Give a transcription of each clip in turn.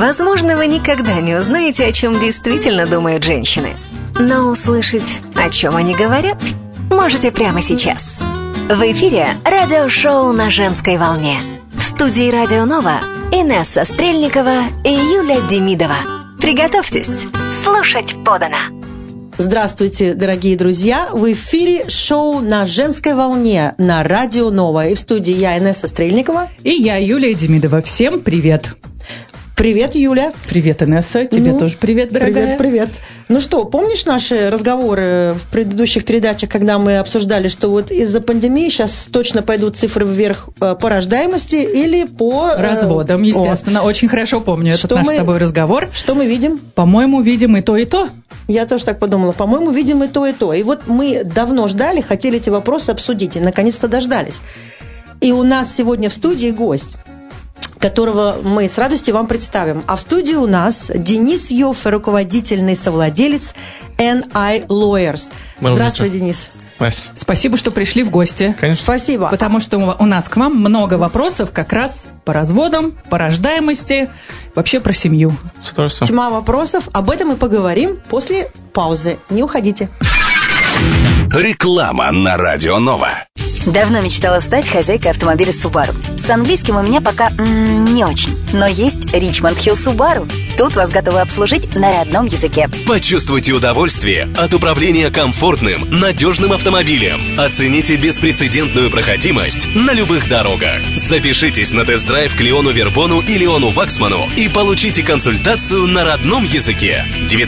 Возможно, вы никогда не узнаете, о чем действительно думают женщины. Но услышать, о чем они говорят, можете прямо сейчас. В эфире радиошоу «На женской волне». В студии «Радио Нова» Инесса Стрельникова и Юля Демидова. Приготовьтесь слушать подано. Здравствуйте, дорогие друзья! В эфире шоу «На женской волне» на Радио Нова. И в студии я, Инесса Стрельникова. И я, Юлия Демидова. Всем привет! Привет, Юля. Привет, Инесса. Тебе тоже привет, дорогая. Привет. Ну что, помнишь наши разговоры в предыдущих передачах, когда мы обсуждали, что вот из-за пандемии сейчас точно пойдут цифры вверх по рождаемости или по... разводам, естественно. Очень хорошо помню этот наш с тобой разговор. Что мы видим? По-моему, видим и то, и то. Я тоже так подумала. По-моему, видим и то, и то. И вот мы давно ждали, хотели эти вопросы обсудить, и наконец-то дождались. И у нас сегодня в студии гость, которого мы с радостью вам представим. А в студии у нас Денис Йоффе, руководительный совладелец NI Lawyers. Здравствуй, Денис. Спасибо, что пришли в гости. Конечно. Спасибо. Потому что у нас к вам много вопросов как раз по разводам, по рождаемости, вообще про семью. Тьма вопросов. Об этом мы поговорим после паузы. Не уходите. Реклама на Радио Нова. Давно мечтала стать хозяйкой автомобиля Subaru. С английским у меня пока не очень. Но есть Richmond Hill Subaru. Тут вас готовы обслужить на родном языке. Почувствуйте удовольствие от управления комфортным, надежным автомобилем. Оцените беспрецедентную проходимость на любых дорогах. Запишитесь на тест-драйв к Леону Вербону и Леону Ваксману и получите консультацию на родном языке.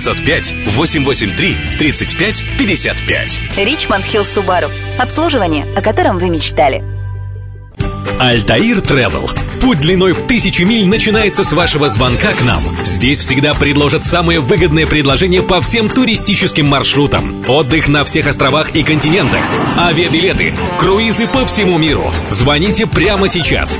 905-883-3555. Richmond Hill Subaru. Обслуживание, о котором вы мечтали. Альтаир Travel. Путь длиной в 1000 миль начинается с вашего звонка к нам. Здесь всегда предложат самые выгодные предложения по всем туристическим маршрутам. Отдых на всех островах и континентах. Авиабилеты, круизы по всему миру. Звоните прямо сейчас.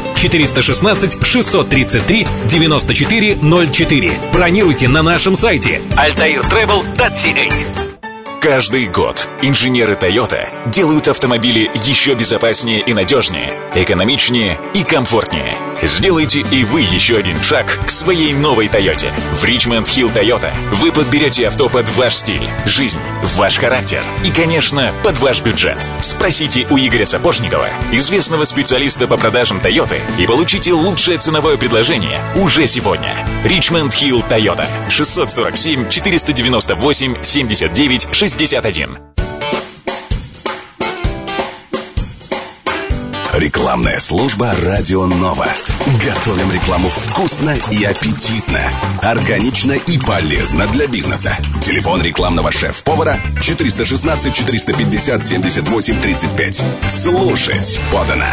416-633-9404. Бронируйте на нашем сайте altairtravel.ca. Каждый год инженеры Toyota делают автомобили еще безопаснее и надежнее, экономичнее и комфортнее. Сделайте и вы еще один шаг к своей новой Toyota. В Richmond Hill Toyota вы подберете авто под ваш стиль, жизнь, ваш характер и, конечно, под ваш бюджет. Спросите у Игоря Сапожникова, известного специалиста по продажам Toyota, и получите лучшее ценовое предложение уже сегодня. Richmond Hill Toyota. 647-498-79-61. Рекламная служба «Радио Нова». Готовим рекламу вкусно и аппетитно, органично и полезно для бизнеса. Телефон рекламного шеф-повара 416-450-78-35. Слушать подано.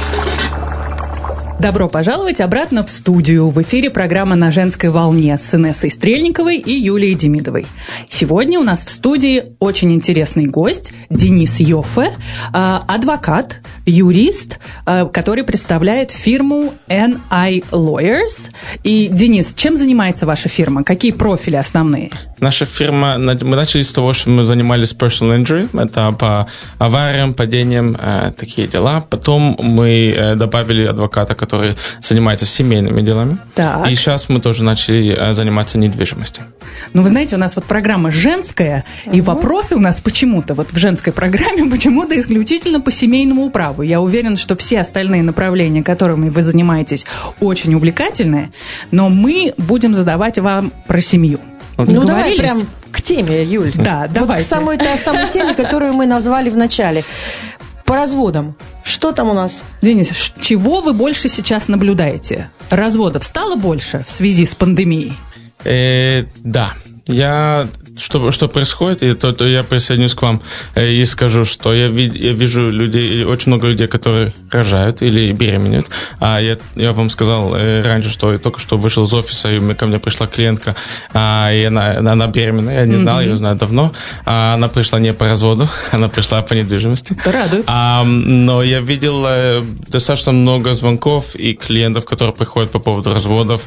Добро пожаловать обратно в студию. В эфире программа «На женской волне» с Инессой Стрельниковой и Юлией Демидовой. Сегодня у нас в студии очень интересный гость Денис Йоффе, адвокат, юрист, который представляет фирму NI Lawyers. И, Денис, чем занимается ваша фирма? Какие профили основные? Наша фирма, мы начали с того, что мы занимались personal injury, это по авариям, падениям, такие дела. Потом мы добавили адвоката, который занимается семейными делами. Так. И сейчас мы тоже начали заниматься недвижимостью. Ну, вы знаете, у нас вот программа женская, и вопросы у нас почему-то, вот в женской программе почему-то исключительно по семейному праву. Я уверена, что все остальные направления, которыми вы занимаетесь, очень увлекательные, но мы будем задавать вам про семью. Ну, давай прям к теме, Юль. Да, давайте. Вот к самой теме, которую мы назвали в начале. По разводам. Что там у нас? Денис, чего вы больше сейчас наблюдаете? Разводов стало больше в связи с пандемией? Да. Что происходит, и то я присоединюсь к вам и скажу, что я вижу людей, очень много людей, которые рожают или беременеют. А я вам сказал раньше, что я только что вышел из офиса, и ко мне пришла клиентка, и она беременная, я не знал, ее знаю давно. Она пришла не по разводу, она пришла по недвижимости. Это радует. Но я видел достаточно много звонков и клиентов, которые приходят по поводу разводов.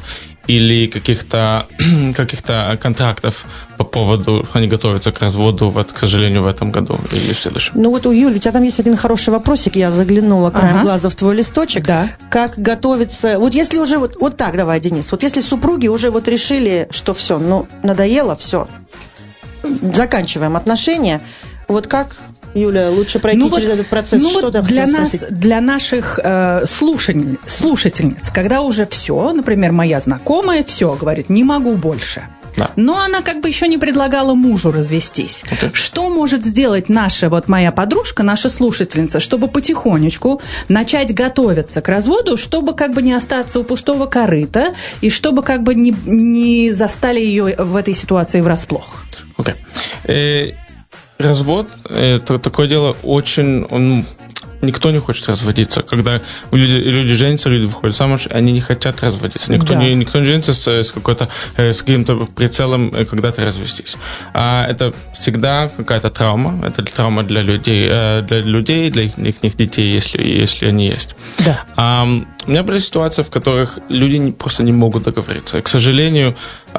или каких-то контрактов по поводу, они готовятся к разводу, вот, к сожалению, в этом году или в следующем. Ну вот у Юли, у тебя там есть один хороший вопросик, я заглянула краем глаза в твой листочек. Да. Как готовиться, вот если уже, вот так давай, Денис, вот если супруги уже вот решили, что все, ну, надоело, все, заканчиваем отношения, вот как... Юля, лучше пройти через этот процесс. Что ты хотела спросить? Для наших слушательниц, когда уже все, например, моя знакомая все говорит, не могу больше. Да. Но она как бы еще не предлагала мужу развестись. Что может сделать моя подружка, наша слушательница, чтобы потихонечку начать готовиться к разводу, чтобы как бы не остаться у пустого корыта и чтобы как бы не застали ее в этой ситуации врасплох? Развод – это такое дело очень... Никто не хочет разводиться. Когда люди женятся, люди выходят замуж, они не хотят разводиться. Никто не женится с каким-то прицелом когда-то развестись. А это всегда какая-то травма. Это травма для людей, для их детей, если они есть. Да. У меня были ситуации, в которых люди просто не могут договориться. И, к сожалению,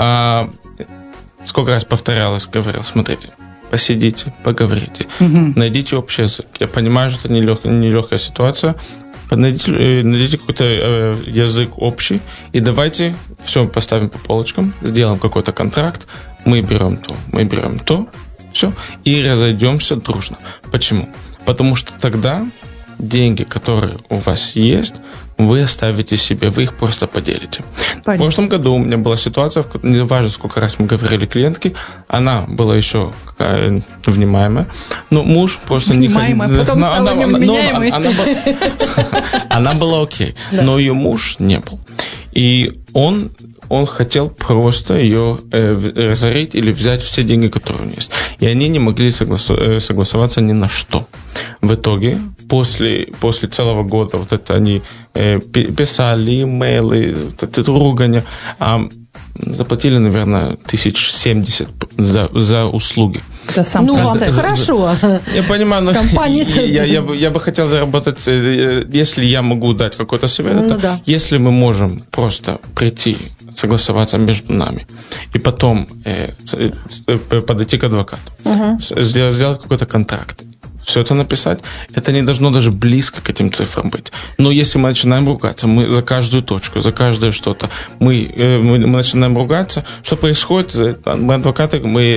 сколько раз говорил, смотрите, посидите, поговорите, найдите общий язык. Я понимаю, что это нелегкая ситуация. Найдите какой-то язык общий, и давайте все поставим по полочкам, сделаем какой-то контракт, мы берем то, все, и разойдемся дружно. Почему? Потому что тогда деньги, которые у вас есть, вы оставите себе, вы их просто поделите. Понятно. В прошлом году у меня была ситуация, не важно, сколько раз мы говорили клиентке, она была еще внимаемая, но муж просто внимаемая, не... потом стала невменяемой. Она была окей, но ее муж не был. И он хотел просто ее разорить или взять все деньги, которые у нее есть. И они не могли согласоваться ни на что. В итоге, после целого года вот это они писали имейлы, это ругань, заплатили, наверное, 1070 за услуги. За сам процесс. Хорошо. Я понимаю, но я бы хотел заработать, если я могу дать какой-то совет, если мы можем просто прийти, согласоваться между нами, и потом подойти к адвокату, сделать какой-то контракт, все это написать, это не должно даже близко к этим цифрам быть. Но если мы начинаем ругаться, мы за каждую точку, за каждое что-то, мы начинаем ругаться, что происходит? Мы адвокаты,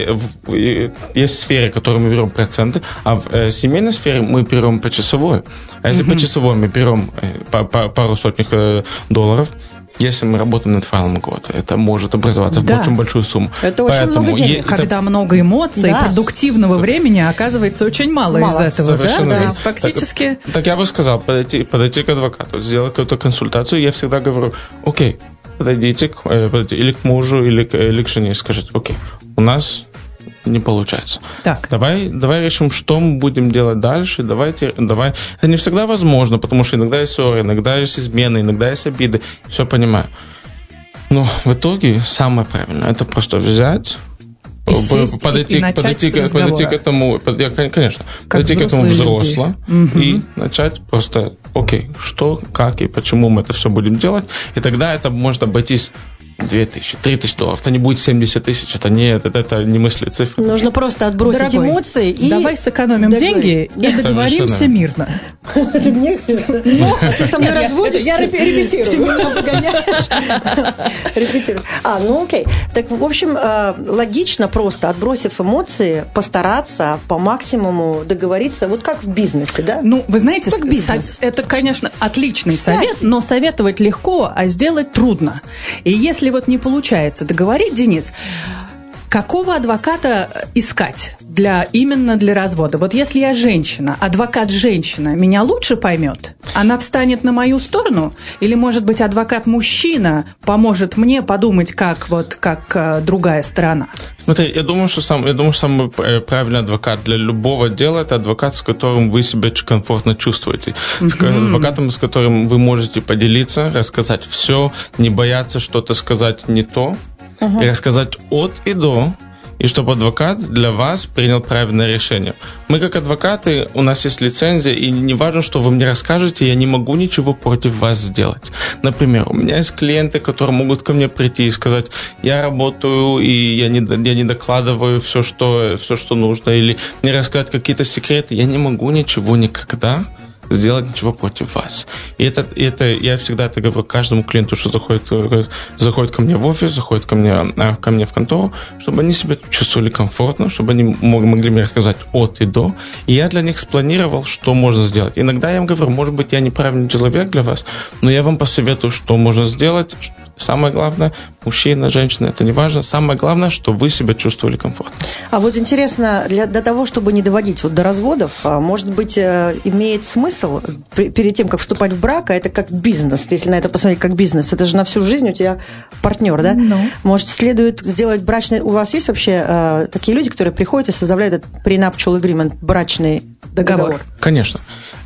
есть сферы, в которой мы берем проценты, а в семейной сфере мы берем почасовой. А если почасовой мы берем пару сотен долларов, если мы работаем над файлом года, это может образоваться в очень большую сумму. Это очень много денег. Когда много эмоций, продуктивного времени, оказывается очень мало из этого. Да? То есть фактически... Так я бы сказал, подойти к адвокату, сделать какую-то консультацию. Я всегда говорю, окей, подойдите или к мужу, или к жене, и скажите, окей, у нас не получается. Так. Давай решим, что мы будем делать дальше. Давай. Это не всегда возможно, потому что иногда есть ссоры, иногда есть измены, иногда есть обиды. Все понимаю. Но в итоге самое правильное – это просто взять, подойти к этому, конечно, подойти к этому взросло и начать просто, окей, что, как и почему мы это все будем делать. И тогда это может обойтись 2000, 3000 долларов. Это не будет 70 тысяч. Это не мысли цифры. Нужно просто отбросить эмоции и... Давай сэкономим деньги и договоримся мирно. Ты мне? Ты со мной разводишься? Я репетирую. Ты меня погоняешь. Репетирую. Окей. Так, в общем, логично просто, отбросив эмоции, постараться по максимуму договориться, вот как в бизнесе, да? Ну, вы знаете, это, конечно, отличный совет, но советовать легко, а сделать трудно. И если вот не получается договорить, Денис, какого адвоката искать именно для развода? Вот если я женщина, адвокат-женщина меня лучше поймет? Она встанет на мою сторону? Или, может быть, адвокат-мужчина поможет мне подумать, как другая сторона? Смотри, я думаю, что самый правильный адвокат для любого дела – это адвокат, с которым вы себя комфортно чувствуете. Адвокатом, с которым вы можете поделиться, рассказать все, не бояться что-то сказать не то, и рассказать от и до, и чтобы адвокат для вас принял правильное решение. Мы, как адвокаты, у нас есть лицензия, и не важно, что вы мне расскажете, я не могу ничего против вас сделать. Например, у меня есть клиенты, которые могут ко мне прийти и сказать, я работаю, и я не докладываю все, что нужно, или мне рассказать какие-то секреты. Я не могу ничего никогда сделать ничего против вас. И это я всегда это говорю каждому клиенту, что заходит ко мне в офис, заходит ко мне в контору, чтобы они себя чувствовали комфортно, чтобы они могли мне рассказать от и до. И я для них спланировал, что можно сделать. Иногда я им говорю, может быть, я неправильный человек для вас, но я вам посоветую, что можно сделать. Самое главное, мужчина, женщина, это не важно. Самое главное, чтобы вы себя чувствовали комфортно. А вот интересно, для того, чтобы не доводить до разводов, может быть, имеет смысл перед тем, как вступать в брак, а это как бизнес, если на это посмотреть как бизнес, это же на всю жизнь у тебя партнер, да? Может, следует сделать брачный... У вас есть вообще такие люди, которые приходят и составляют этот prenuptial agreement, брачный договор? Конечно.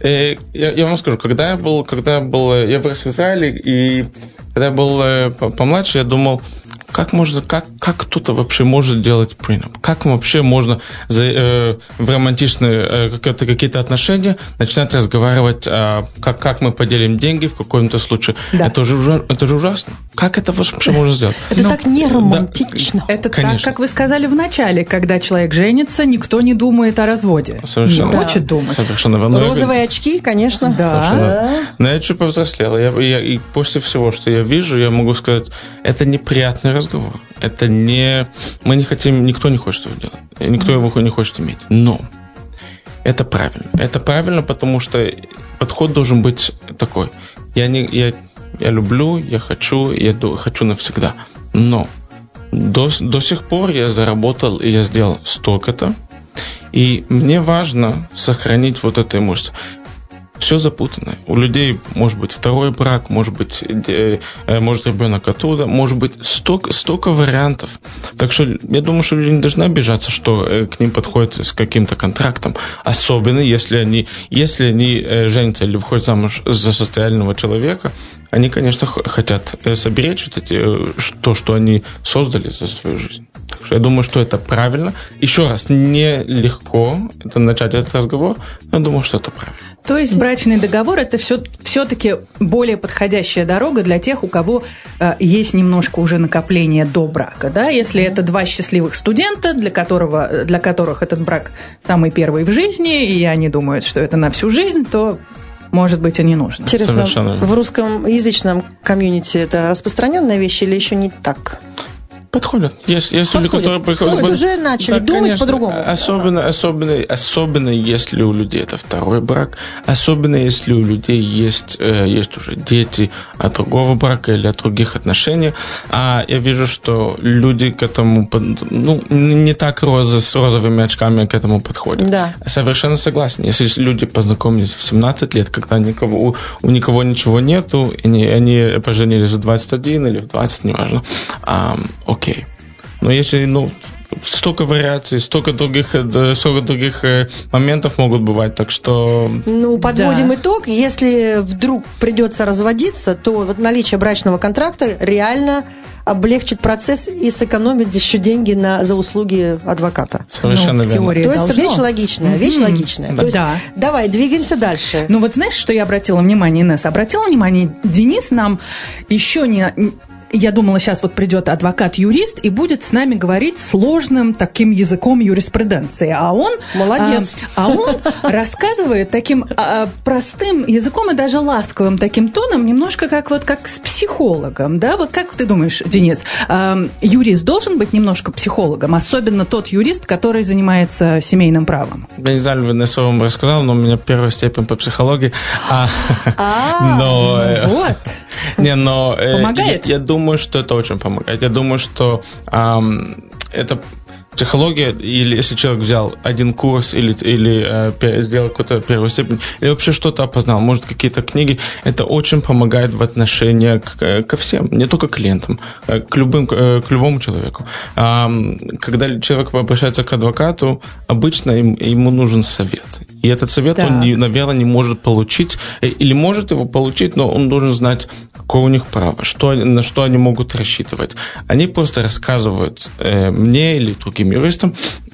Я вам скажу, когда я вырос в Израиле, и когда я был помладше, я думал, как кто-то вообще может делать prenup? Как вообще можно в романтичные какие-то отношения начинать разговаривать, как мы поделим деньги в каком-то случае? Да. Это же ужасно. Как это вообще можно сделать? Это так не романтично. Да, это так, как вы сказали в начале, когда человек женится, никто не думает о разводе. Совершенно. Не хочет думать. Совершенно. Розовые очки, конечно. Да. Но я чуть повзрослел. И после всего, что я вижу, я могу сказать, это неприятный разговор. Это не... Мы не хотим... Никто не хочет его делать. Никто его не хочет иметь. Но это правильно. Это правильно, потому что подход должен быть такой. Я люблю, я хочу навсегда. Но до сих пор я заработал, и я сделал столько-то. И мне важно сохранить вот это имущество. Все запутано. У людей может быть второй брак, может ребенок оттуда, может быть столько вариантов. Так что я думаю, что люди не должны обижаться, что к ним подходят с каким-то контрактом. Особенно, если они женятся или выходят замуж за состоятельного человека, они, конечно, хотят соберечь то, что они создали за свою жизнь. Так что я думаю, что это правильно. Еще раз, нелегко начать этот разговор, но я думаю, что это правильно. То есть брачный договор – это все-таки более подходящая дорога для тех, у кого есть немножко уже накопление до брака. Да? Если это два счастливых студента, для которых этот брак самый первый в жизни, и они думают, что это на всю жизнь, то, может быть, и не нужно. Интересно, в русскоязычном комьюнити это распространенная вещь или еще не так? Подходят. Есть люди, которые приходят... уже начали думать конечно, по-другому. Особенно если у людей это второй брак, особенно если у людей есть уже дети от другого брака или от других отношений. А я вижу, что люди к этому не так с розовыми очками к этому подходят. Да. Совершенно согласен. Если люди познакомились в 17 лет, когда у никого ничего нету, и они поженились в 21 или в 20, неважно, окей. Но если, столько вариаций, столько других моментов могут бывать, так что... Подводим итог. Если вдруг придется разводиться, то вот наличие брачного контракта реально облегчит процесс и сэкономит еще деньги за услуги адвоката. Совершенно верно. То есть вещь логичная. То есть, давай, двигаемся дальше. Вот знаешь, что я обратила внимание, Инесса? Обратила внимание, Денис нам еще не... Я думала, сейчас вот придет адвокат-юрист и будет с нами говорить сложным таким языком юриспруденции. А он... Молодец. Он рассказывает таким простым языком и даже ласковым таким тоном, немножко как с психологом. Да? Вот как ты думаешь, Денис, юрист должен быть немножко психологом? Особенно тот юрист, который занимается семейным правом. Я не знаю, Инесса вам рассказала, но у меня первая степень по психологии. Вот. Помогает? Я думаю, что это очень помогает. Я думаю, что это психология, или если человек взял один курс или сделал какую-то первую степень, или вообще что-то опознал, может, какие-то книги, это очень помогает в отношении ко всем, не только клиентам, к любому человеку. Когда человек обращается к адвокату, обычно ему нужен совет. И этот совет он, наверное, не может получить, или может его получить, но он должен знать, какое у них право, на что они могут рассчитывать. Они просто рассказывают мне или другим юристам,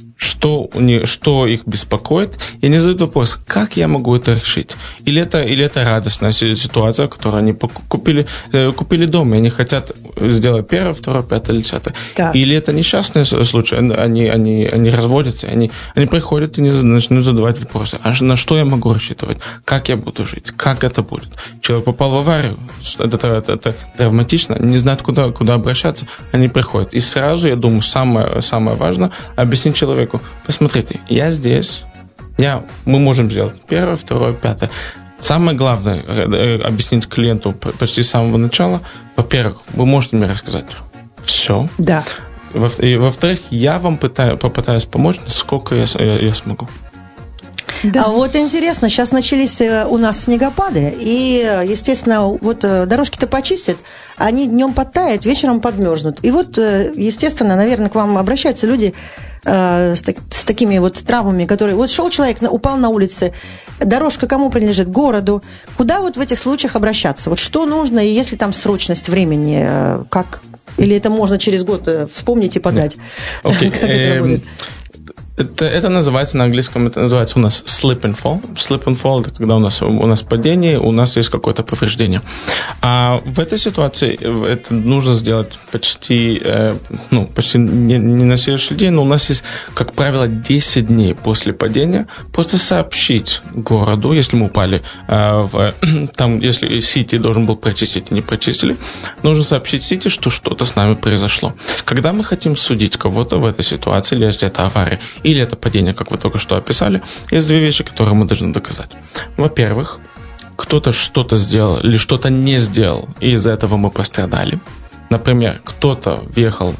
что их беспокоит, и они задают вопрос, как я могу это решить? Или это радостная ситуация, которую они купили дом, и они хотят сделать 1, 2, 5 или 10. Или это несчастный случай, они разводятся, они приходят и начнут задавать вопросы, а на что я могу рассчитывать? Как я буду жить? Как это будет? Человек попал в аварию, это травматично, не знают, куда обращаться, они приходят. И сразу, я думаю, самое важное, объяснить человеку, посмотрите, я здесь, мы можем сделать 1, 2, 5. Самое главное, объяснить клиенту почти с самого начала, во-первых, вы можете мне рассказать все. Да. И во-вторых, я вам попытаюсь помочь, насколько я смогу. Да. А вот интересно, сейчас начались у нас снегопады, и, естественно, вот дорожки-то почистят, они днем подтают, вечером подмерзнут. И вот, естественно, наверное, к вам обращаются люди с такими вот травмами, которые... Вот шел человек, упал на улице, дорожка кому принадлежит? Городу. Куда вот в этих случаях обращаться? Вот что нужно, и есть ли там срочность времени? Как? Или это можно через год вспомнить и подать? Окей. Как это работает? Это называется на английском, это называется у нас slip and fall. Slip and fall – это когда у нас падение, у нас есть какое-то повреждение. А в этой ситуации это нужно сделать почти не на следующий день, но у нас есть, как правило, 10 дней после падения, просто сообщить городу, если мы упали, там, если Сити должен был прочистить и не прочистили, нужно сообщить Сити, что что-то с нами произошло. Когда мы хотим судить кого-то в этой ситуации, или если это авария, или это падение, как вы только что описали, есть 2 вещи, которые мы должны доказать. Во-первых, кто-то что-то сделал или что-то не сделал, и из-за этого мы пострадали. Например, кто-то въехал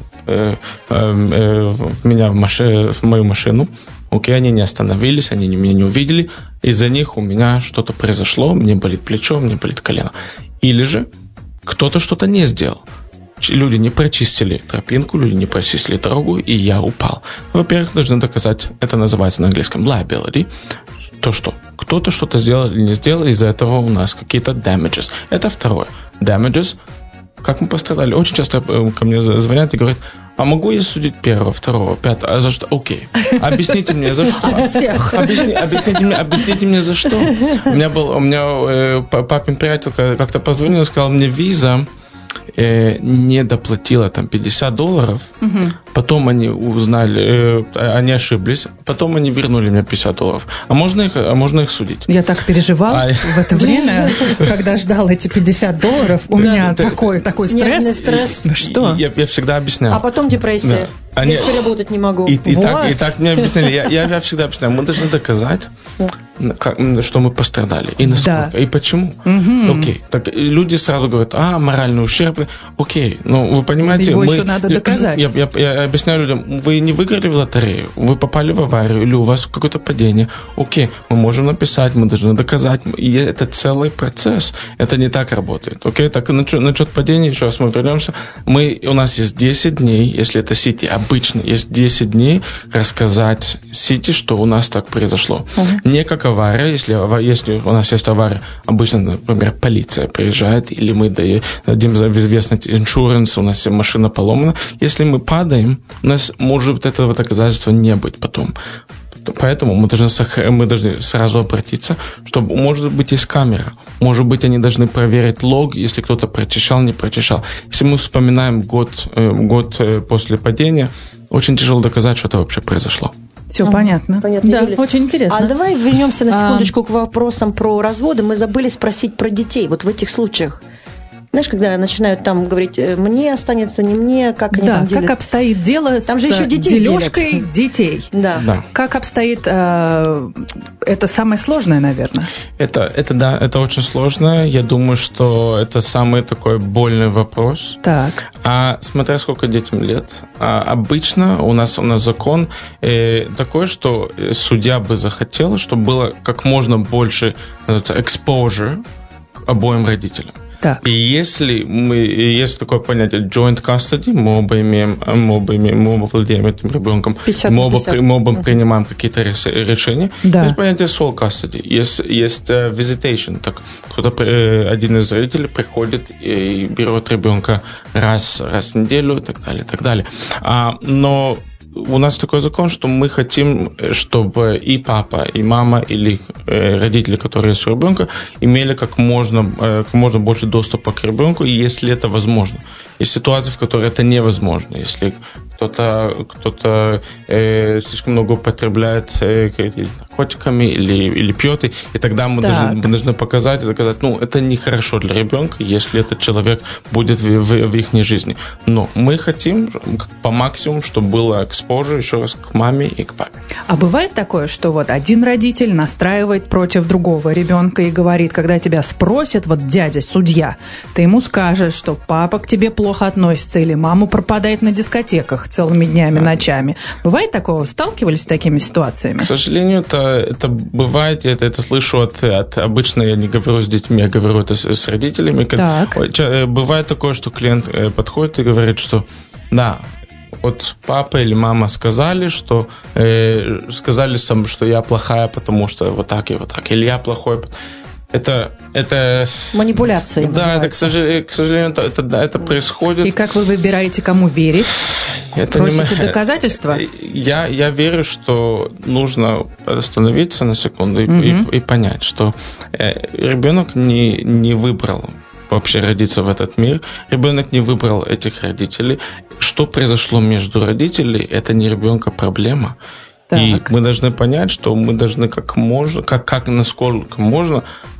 в мою машину, они не остановились, они меня не увидели, из-за них у меня что-то произошло, мне болит плечо, мне болит колено. Или же кто-то что-то не сделал. Люди не прочистили тропинку, люди не прочистили дорогу, и я упал. Во-первых, должны доказать, это называется на английском liability, то, что кто-то что-то сделал или не сделал, из-за этого у нас какие-то damages. Это второе. Damages, как мы пострадали. Очень часто ко мне звонят и говорят, а могу я судить 1, 2, 5, а за что? Окей. Объясните мне, за что? Объясните мне, за что? У меня папин приятель как-то позвонил и сказал, мне Visa не доплатила там $50, потом они узнали, они ошиблись, потом они вернули мне $50. А можно их судить? Я так переживал в это время, когда ждал эти $50, у меня такой стресс. Нервный стресс. Что? Я всегда объяснял. А потом депрессия. Я теперь работать не могу. И так мне объясняли. Я всегда объясняю, мы должны доказать, что мы пострадали. И насколько, и почему. Окей. Так люди сразу говорят, моральный ущерб. Окей. Вы понимаете... Его еще надо доказать. Я объясняю людям, вы не выиграли в лотерею, вы попали в аварию, или у вас какое-то падение. Окей, мы можем написать, мы должны доказать. И это целый процесс. Это не так работает. Окей, так насчет падения, еще раз мы вернемся. У нас есть 10 дней, если это Сити, обычно есть 10 дней рассказать Сити, что у нас так произошло. Не как авария, если у нас есть авария, обычно, например, полиция приезжает, или мы дадим в известность иншуранс, у нас машина поломана. Если мы падаем, у нас может этого доказательства не быть потом. Поэтому мы должны сразу обратиться, что, может быть, есть камера. Может быть, они должны проверить лог, если кто-то прочищал, не прочищал. Если мы вспоминаем год после падения, очень тяжело доказать, что это вообще произошло. Все понятно. Да, Юлия. Очень интересно. А давай вернемся на секундочку к вопросам про разводы. Мы забыли спросить про детей. Вот в этих случаях. Знаешь, когда начинают там говорить, мне останется, не мне, как они там делят? Как обстоит дело там с же еще дележкой детей? Да. Как обстоит... это самое сложное, наверное. Это очень сложно. Я думаю, что это самый такой больный вопрос. Так. Смотря сколько детям лет. Обычно у нас закон такой, что судья бы захотел, чтобы было как можно больше exposure обоим родителям. Так. И есть такое понятие joint custody, мы оба владеем этим ребенком, 50 мы оба принимаем какие-то решения. Да. Есть понятие sole custody, есть visitation, так один из родителей приходит и берет ребенка раз в неделю и так далее, и так далее. Но у нас такой закон, что мы хотим, чтобы и папа, и мама, или родители, которые есть у ребенка, имели как можно больше доступа к ребенку, если это возможно. Есть ситуации, в которых это невозможно. Если кто-то слишком много употребляет наркотиками или пьет, и тогда мы должны показать и доказать, это нехорошо для ребенка, если этот человек будет в их жизни. Но мы хотим по максимуму, чтобы было exposure еще раз к маме и к папе. А бывает такое, что вот один родитель настраивает против другого ребенка и говорит, когда тебя спросят, вот дядя, судья, ты ему скажешь, что папа к тебе плохо относится или мама пропадает на дискотеках целыми днями, ночами. Бывает такое? Сталкивались с такими ситуациями? К сожалению, это бывает, я это слышу обычно я не говорю с детьми, я говорю это с родителями. Так. Бывает такое, что клиент подходит и говорит, что да, вот папа или мама сказали, что я плохая, потому что вот так и вот так, или я плохой. Это манипуляция. Да, это, к сожалению, это происходит. И как вы выбираете, кому верить? Просите доказательства? Я верю, что нужно остановиться на секунду и понять, что ребенок не выбрал вообще родиться в этот мир. Ребенок не выбрал этих родителей. Что произошло между родителями, это не ребенка проблема. Так. И мы должны понять, что мы должны насколько можно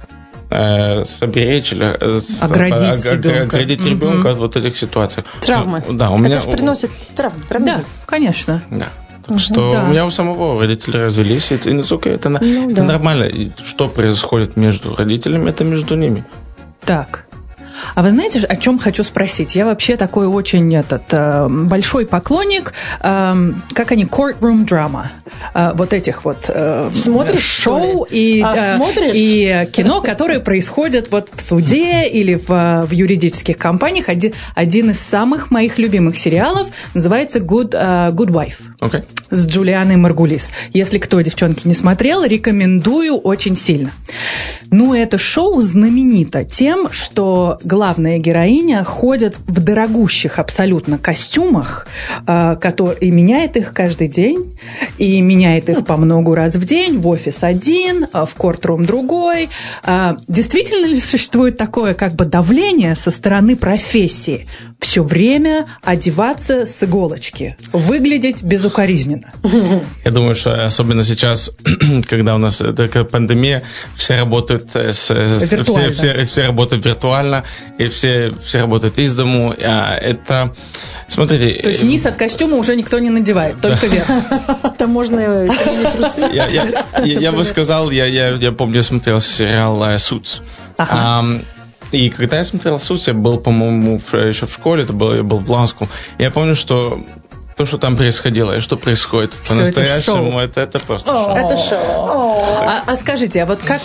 соберечь или оградить ребенка от вот этих ситуаций. Травмы. Да, у меня... Это же приносит травмы. Да, конечно. Да. Так что у меня у самого родители развелись, и это нормально. И что происходит между родителями, это между ними. Так. А вы знаете, о чем хочу спросить? Я вообще такой очень большой поклонник, как они, courtroom drama, вот этих вот шоу и кино, которые происходят вот в суде или в юридических компаниях. Один из самых моих любимых сериалов называется Good Wife. Okay. С Джулианой Маргулис. Если кто, девчонки, не смотрел, рекомендую очень сильно. Это шоу знаменито тем, что главная героиня ходит в дорогущих абсолютно костюмах, и меняет их каждый день, и меняет их по много раз в день, в офис один, в кортрум другой. Действительно ли существует такое как бы давление со стороны профессии? Все время одеваться с иголочки, выглядеть безукоризненно. Я думаю, что особенно сейчас, когда у нас такая пандемия, все работают все работают виртуально, и все работают из дому. Это, смотрите... То есть низ от костюма уже никто не надевает, только верх. Там можно трусы. Я бы сказал, я помню, я смотрел сериал «Suits». И когда я смотрел «Suits», я был, по-моему, еще в школе, я был в Law School. Я помню, что то, что там происходило, и что происходит по-настоящему, это просто шоу. Это шоу. А скажите, а вот как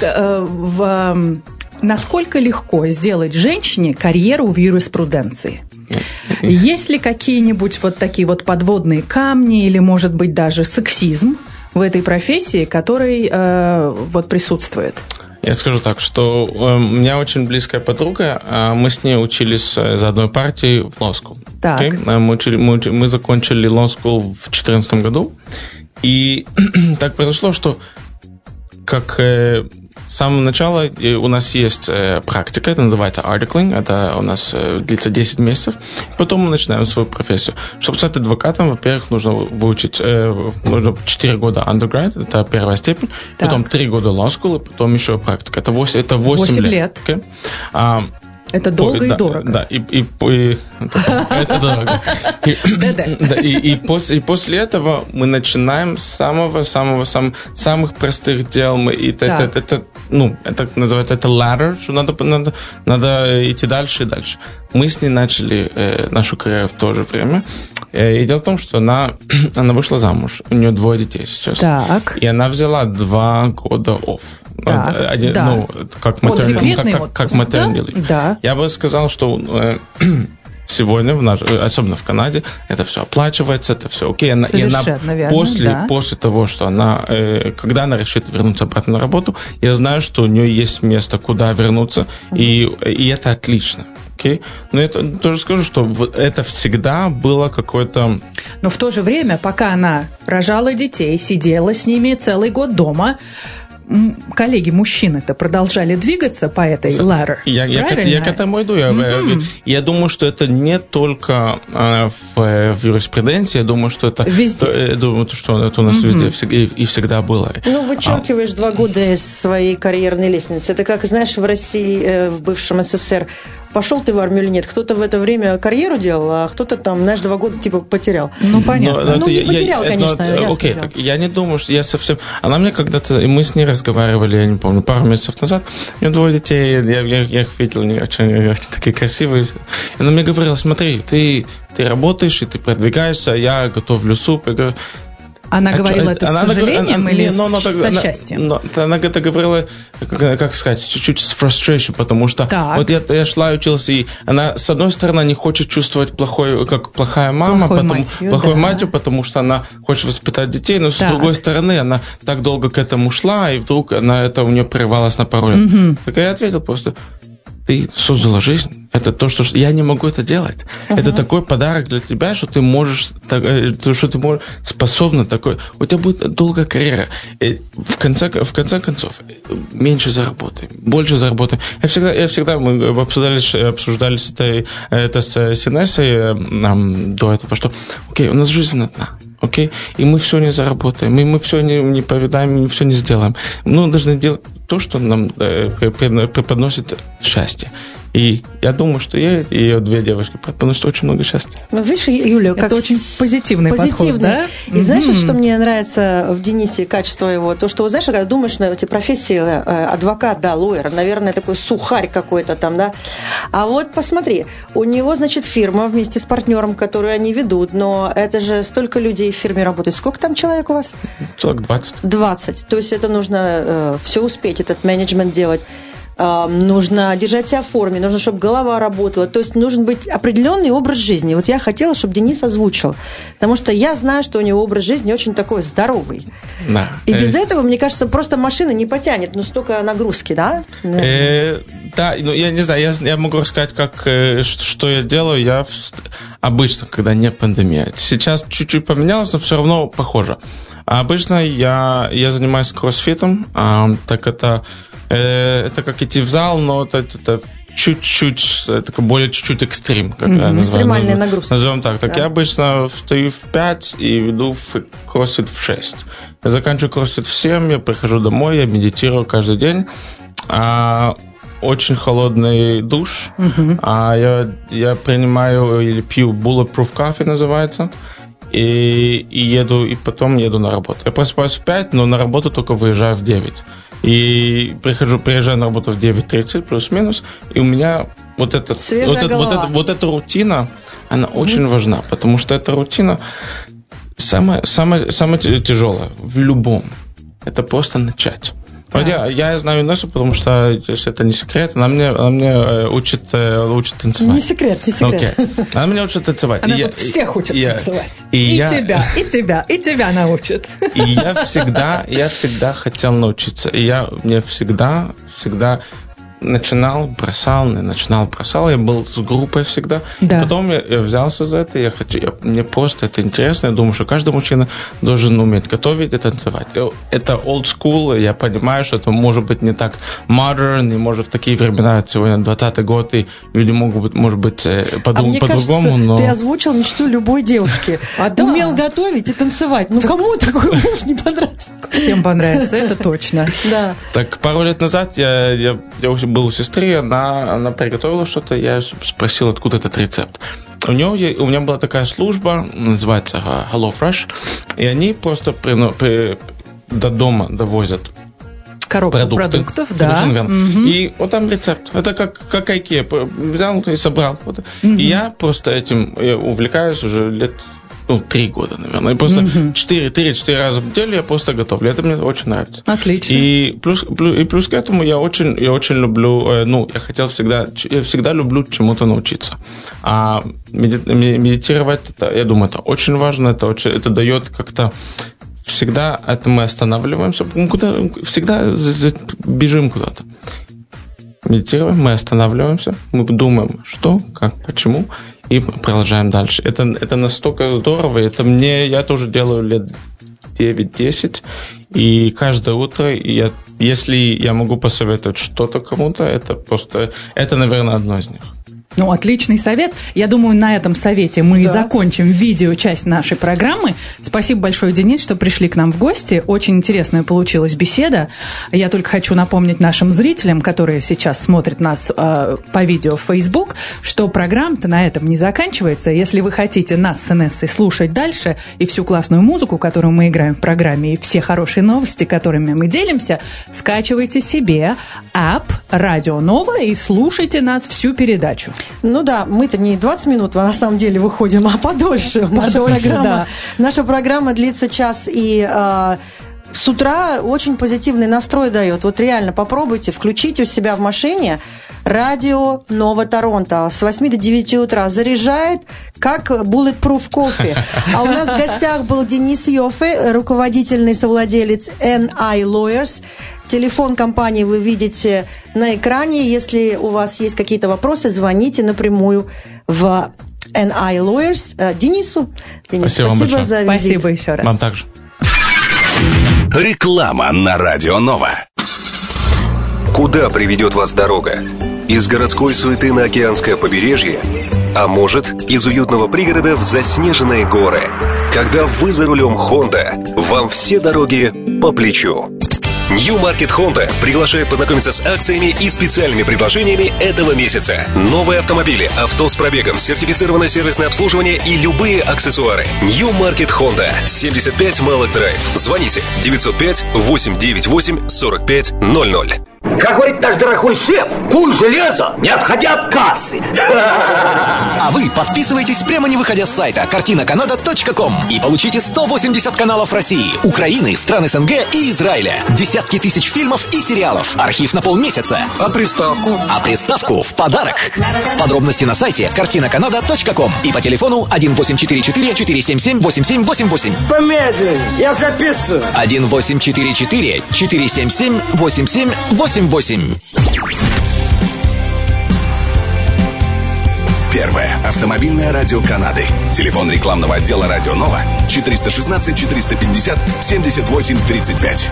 насколько легко сделать женщине карьеру в юриспруденции? Есть ли какие-нибудь вот такие вот подводные камни или, может быть, даже сексизм в этой профессии, который вот присутствует? Я скажу так, что у меня очень близкая подруга, мы с ней учились за одной партией в Law School. Так. Okay? Мы закончили Law School в 2014 году, и так произошло, что как с самого начала у нас есть практика, это называется articling, это у нас длится 10 месяцев, потом мы начинаем свою профессию. Чтобы стать адвокатом, во-первых, нужно выучить, нужно 4 года undergrad, это первая степень, так. Потом 3 года law school, и потом еще практика. Это 8 лет. Okay? Это долго и дорого. Да, это дорого. И после этого мы начинаем с самых простых дел. Это называется ladder, что надо идти дальше и дальше. Мы с ней начали нашу карьеру в то же время. И дело в том, что она вышла замуж. У нее 2 детей сейчас. Так. И она взяла 2 года off. Так, ну, как maternity leave. Да. Я бы сказал, что сегодня, особенно в Канаде, это все оплачивается, это все окей. Совершенно верно, после того, что она, когда она решит вернуться обратно на работу, я знаю, что у нее есть место, куда вернуться, и это отлично. Okay. Но я тоже скажу, что это всегда было какое-то... Но в то же время, пока она рожала детей, сидела с ними целый год дома, коллеги-мужчины-то продолжали двигаться по этой ladder. Я к этому иду. Я думаю, что это не только в юриспруденции, я думаю, что это... Везде. Я думаю, что это у нас везде и всегда было. Ну, вычеркиваешь 2 года из своей карьерной лестницы. Это как, знаешь, в России, в бывшем СССР, пошел ты в армию или нет. Кто-то в это время карьеру делал, а кто-то там, знаешь, 2 года типа потерял. Ну, понятно. Не потерял, конечно, окей, так, я не думаю, что я совсем... Она мне когда-то... Мы с ней разговаривали, я не помню, пару месяцев назад. У нее 2 детей, я их видел, они очень такие красивые. И она мне говорила, смотри, ты работаешь, и ты продвигаешься, а я готовлю суп. Я говорю, она говорила это с сожалением или со счастьем? Она это говорила, как сказать, чуть-чуть с frustration, потому что вот я шла и учился, и она, с одной стороны, не хочет чувствовать как плохая мама, плохой матью, потому что она хочет воспитать детей, но с другой стороны, она так долго к этому шла, и вдруг это у нее прервалось на пару лет. Так я ответил просто... Ты создала жизнь. Это то, что я не могу это делать. Это такой подарок для тебя, что ты можешь, что ты можешь, способна такой. У тебя будет долгая карьера. И в конце концов, меньше заработаем, больше заработаем. Я всегда мы обсуждали это с Синессой до этого, что окей, у нас жизнь одна. Окей? И мы все не заработаем, и мы все не повидаем, мы все не сделаем. Мы должны делать то, что нам преподносит счастье. И я думаю, что ей и ее 2 девушки преподносят очень много счастья. Ну, видишь, Юля, как это очень позитивный подход, да? И знаешь, что мне нравится в Денисе, качество его? То, что, знаешь, когда думаешь на эти профессии, адвокат, да, лоер, наверное, такой сухарь какой-то там, да. А вот посмотри, у него, значит, фирма вместе с партнером, которую они ведут, но это же столько людей в фирме работает. Сколько там человек у вас? Человек 20. 20. То есть это нужно все успеть, этот менеджмент делать. Нужно держать себя в форме, нужно, чтобы голова работала. То есть нужен быть определенный образ жизни. Вот я хотела, чтобы Денис озвучил. Потому что я знаю, что у него образ жизни очень такой здоровый. Да. И без этого, мне кажется, просто машина не потянет. Ну, столько нагрузки, да? Да, ну, я не знаю, я могу рассказать, что я делаю. Я обычно, когда не пандемия. Сейчас чуть-чуть поменялось, но все равно похоже. Обычно я занимаюсь кроссфитом. Так это как идти в зал, но это чуть-чуть, это более чуть-чуть экстрим. Экстремальная нагрузка. Назовем так. Так я обычно встаю в 5 и веду кроссфит в 6. Я заканчиваю кроссфит в 7, я прихожу домой, я медитирую каждый день. Очень холодный душ. Я принимаю или пью bulletproof coffee, называется. И еду, и потом еду на работу. Я просыпаюсь в 5, но на работу только выезжаю в 9. И приезжаю на работу в 9:30, плюс-минус, и у меня вот эта рутина, она очень важна, потому что эта рутина самая тяжелая в любом. Это просто начать. Вот я знаю Инессу, потому что это не секрет. Она мне учит танцевать. Не секрет. Okay. Она меня учит танцевать. Она тут всех учит танцевать. И тебя научит. И я всегда хотел научиться. И мне всегда начинал, бросал. Я был с группой всегда. Да. Потом я взялся за это. Мне просто это интересно. Я думаю, что каждый мужчина должен уметь готовить и танцевать. Это old school. Я понимаю, что это может быть не так modern. И может в такие времена, сегодня 20-й год, и люди могут быть, может быть, подумать по-другому. Но ты озвучил мечту любой девушки. Умел готовить и танцевать. Ну, кому такой муж не понравится? Всем понравится, это точно. Да. Так, пару лет назад я был у сестры, она приготовила что-то, я спросил, откуда этот рецепт. У меня была такая служба, называется HelloFresh, и они просто до дома довозят коробку продуктов, да. И вот там рецепт. Это как IKEA. Взял и собрал. И я просто этим увлекаюсь уже лет 3 года, наверное. И просто 4 раза в неделю я просто готовлю. Это мне очень нравится. Отлично. И плюс к этому я очень люблю, я всегда люблю чему-то научиться. А медитировать, я думаю, это очень важно, это дает как-то всегда это мы останавливаемся, всегда бежим куда-то. Медитируем, мы останавливаемся, мы думаем, что, как, почему, и продолжаем дальше. Это настолько здорово, я тоже делаю лет 9-10, и каждое утро, если я могу посоветовать что-то кому-то, это, наверное, одно из них. Отличный совет. Я думаю, на этом совете мы и закончим видеочасть нашей программы. Спасибо большое, Денис, что пришли к нам в гости. Очень интересная получилась беседа. Я только хочу напомнить нашим зрителям, которые сейчас смотрят нас по видео в Facebook, что программа-то на этом не заканчивается. Если вы хотите нас с Инессой слушать дальше и всю классную музыку, которую мы играем в программе, и все хорошие новости, которыми мы делимся, скачивайте себе app Радио Нова и слушайте нас всю передачу. Мы-то не 20 минут, а на самом деле выходим, а подольше. Наша программа длится час, и с утра очень позитивный настрой дает. Вот реально попробуйте, включите у себя в машине Радио Нова Торонто с 8 до 9 утра. Заряжает, как Bulletproof кофе. А у нас в гостях был Денис Йоффе, руководительный совладелец NI Lawyers. Телефон компании вы видите на экране. Если у вас есть какие-то вопросы, звоните напрямую в NI Lawyers Денису. Денис, спасибо за визит. Спасибо еще раз. Вам также. Реклама на Радио Нова. Куда приведет вас дорога? Из городской суеты на океанское побережье? А может, из уютного пригорода в заснеженные горы? Когда вы за рулем Honda, вам все дороги по плечу. New Market Honda приглашает познакомиться с акциями и специальными предложениями этого месяца. Новые автомобили, авто с пробегом, сертифицированное сервисное обслуживание и любые аксессуары. New Market Honda, 75 Малок Драйв. Звоните 905-898-4500. Как говорит наш дорогой шеф, куй железо, не отходя от кассы. А вы подписывайтесь прямо не выходя с сайта картинаканада.ком и получите 180 каналов России, Украины, стран СНГ и Израиля. Десятки тысяч фильмов и сериалов. Архив на полмесяца. А приставку? А приставку в подарок. Подробности на сайте картинаканада.ком и по телефону 1844-477-8788. Помедленнее, я записываю. 1844-477-8788. Первое автомобильное радио Канады. Телефон рекламного отдела Радио Нова 416-450-78-35.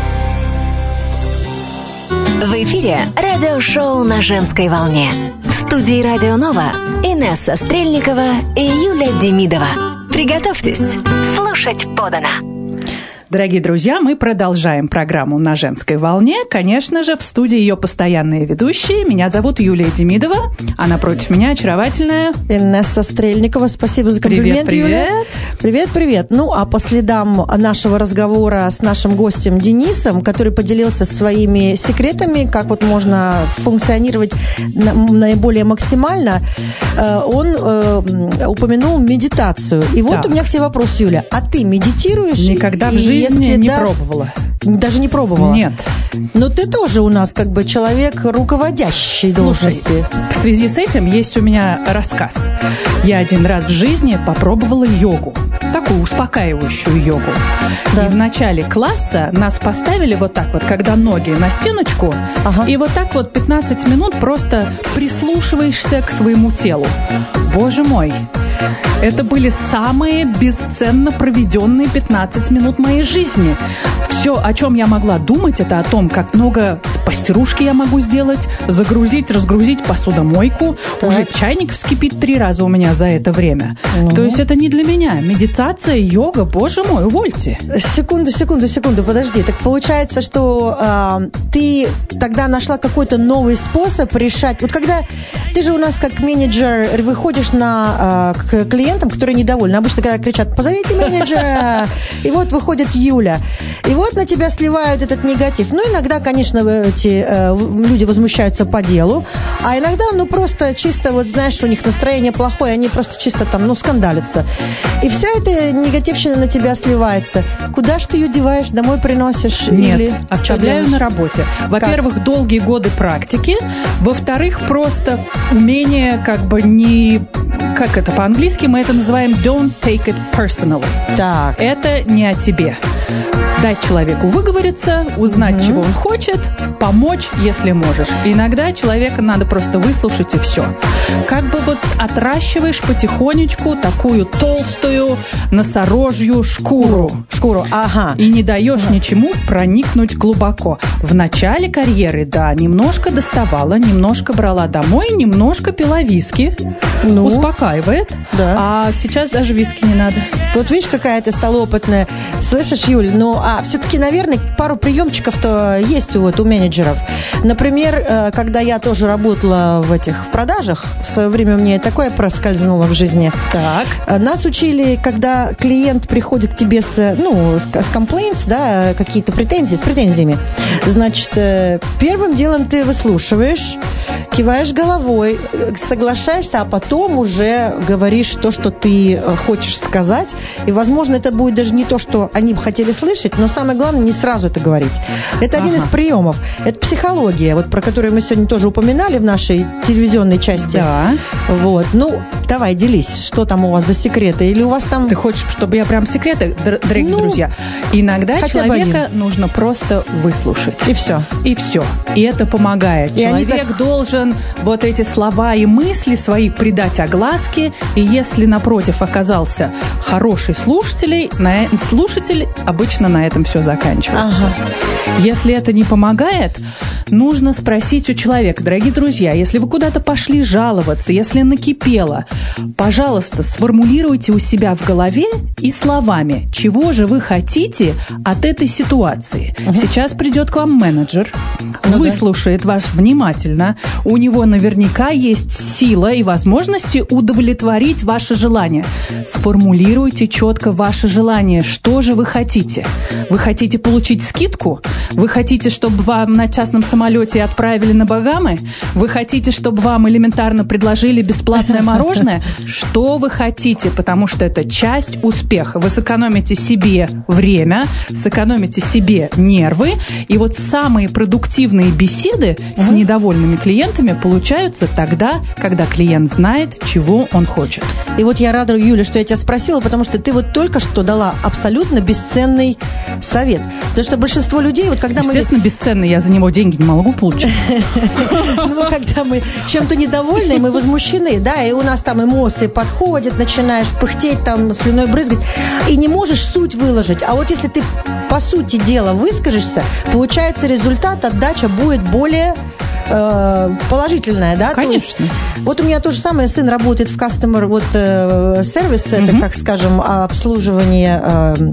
В эфире радиошоу «На женской волне». В студии Радио Нова Инесса Стрельникова и Юлия Демидова. Приготовьтесь слушать подано. Дорогие друзья, мы продолжаем программу «На женской волне». Конечно же, в студии ее постоянные ведущие. Меня зовут Юлия Демидова, а напротив меня очаровательная Инесса Стрельникова. Спасибо за комплимент, привет, Юля. Привет. А по следам нашего разговора с нашим гостем Денисом, который поделился своими секретами, как вот можно функционировать наиболее максимально, он упомянул медитацию. И вот у меня к тебе вопрос, Юля. А ты медитируешь? Никогда в жизни не пробовала. Даже не пробовала? Нет. Но ты тоже у нас как бы человек руководящей должности. В связи с этим есть у меня рассказ. Я один раз в жизни попробовала йогу. Такую успокаивающую йогу. Да. И в начале класса нас поставили вот так вот, когда ноги на стеночку, и вот так вот 15 минут просто прислушиваешься к своему телу. Боже мой! Это были самые бесценно проведенные 15 минут моей жизни. Все, о чем я могла думать, это о том, как много постирушки я могу сделать, загрузить, разгрузить посудомойку. Так. Уже чайник вскипит 3 раза у меня за это время. То есть это не для меня. Медитация, йога, боже мой, увольте. Секунду, подожди. Так получается, что ты тогда нашла какой-то новый способ решать. Вот когда ты же у нас как менеджер выходишь на к клиентам, которые недовольны. Обычно, когда кричат: позовите менеджера, и вот выходит Юля. И вот на тебя сливают этот негатив. Ну, иногда, конечно, эти люди возмущаются по делу, а иногда, просто чисто, вот знаешь, у них настроение плохое, они просто чисто там, скандалятся. И вся эта негативщина на тебя сливается. Куда ж ты ее деваешь? Домой приносишь? Нет, или оставляю на работе. Во-первых, долгие годы практики. Во-вторых, просто умение как это по-английски мы это называем don't take it personally. Так. Это не о тебе. Дать человеку выговориться, узнать, чего он хочет, помочь, если можешь. И иногда человека надо просто выслушать, и все. Отращиваешь потихонечку такую толстую носорожью шкуру. Ага. И не даешь ничему проникнуть глубоко. В начале карьеры, да, немножко доставала, немножко брала домой, немножко пила виски. Успокаивает. Да. А сейчас даже виски не надо. Вот видишь, какая ты стала опытная. Слышишь, Юль, все-таки, наверное, пару приемчиков-то есть у менеджеров. Например, когда я тоже работала в продажах, в свое время мне такое проскользнуло в жизни. Так. Нас учили, когда клиент приходит к тебе с complaints, да, какие-то претензии, с претензиями. Значит, первым делом ты выслушиваешь, киваешь головой, соглашаешься, а потом уже говоришь то, что ты хочешь сказать. И, возможно, это будет даже не то, что они бы хотели слышать, но самое главное, не сразу это говорить. Это один из приемов. Это психология, про которую мы сегодня тоже упоминали в нашей телевизионной части. Да. Вот. Давай, делись, что там у вас за секреты? Или у вас там... Ты хочешь, чтобы я прям секреты, дорогие друзья? Иногда человека нужно просто выслушать. И все. И все. И это помогает. И человек должен вот эти слова и мысли свои придать огласке, и если напротив оказался хороший слушатель обычно на этом все заканчивается. Ага. Если это не помогает, нужно спросить у человека: дорогие друзья, если вы куда-то пошли жаловаться, если накипело, пожалуйста, сформулируйте у себя в голове и словами, чего же вы хотите от этой ситуации. Сейчас придет к вам менеджер, выслушает вас внимательно, у него наверняка есть сила и возможности удовлетворить ваше желание. Сформулируйте четко ваше желание, что же вы хотите. Вы хотите получить скидку? Вы хотите, чтобы вам на частном самолете отправили на Багамы? Вы хотите, чтобы вам элементарно предложили бесплатное мороженое? Что вы хотите? Потому что это часть успеха. Вы сэкономите себе время, сэкономите себе нервы. И вот самые продуктивные беседы с недовольными клиентами получаются тогда, когда клиент знает, чего он хочет. И вот я рада, Юля, что я тебя спросила, потому что ты только что дала абсолютно бесценный совет. Потому что большинство людей, когда естественно, бесценный, я за него деньги не могу получить. Когда мы чем-то недовольны, мы возмущены, да, и у нас там эмоции подходят, начинаешь пыхтеть, там, слюной брызгать, и не можешь суть выложить. А вот если ты по сути дела выскажешься, получается результат, отдача будет более положительная, да? Конечно. Вот у меня то же самое, сын работает в customer сервис, это, как скажем, обслуживание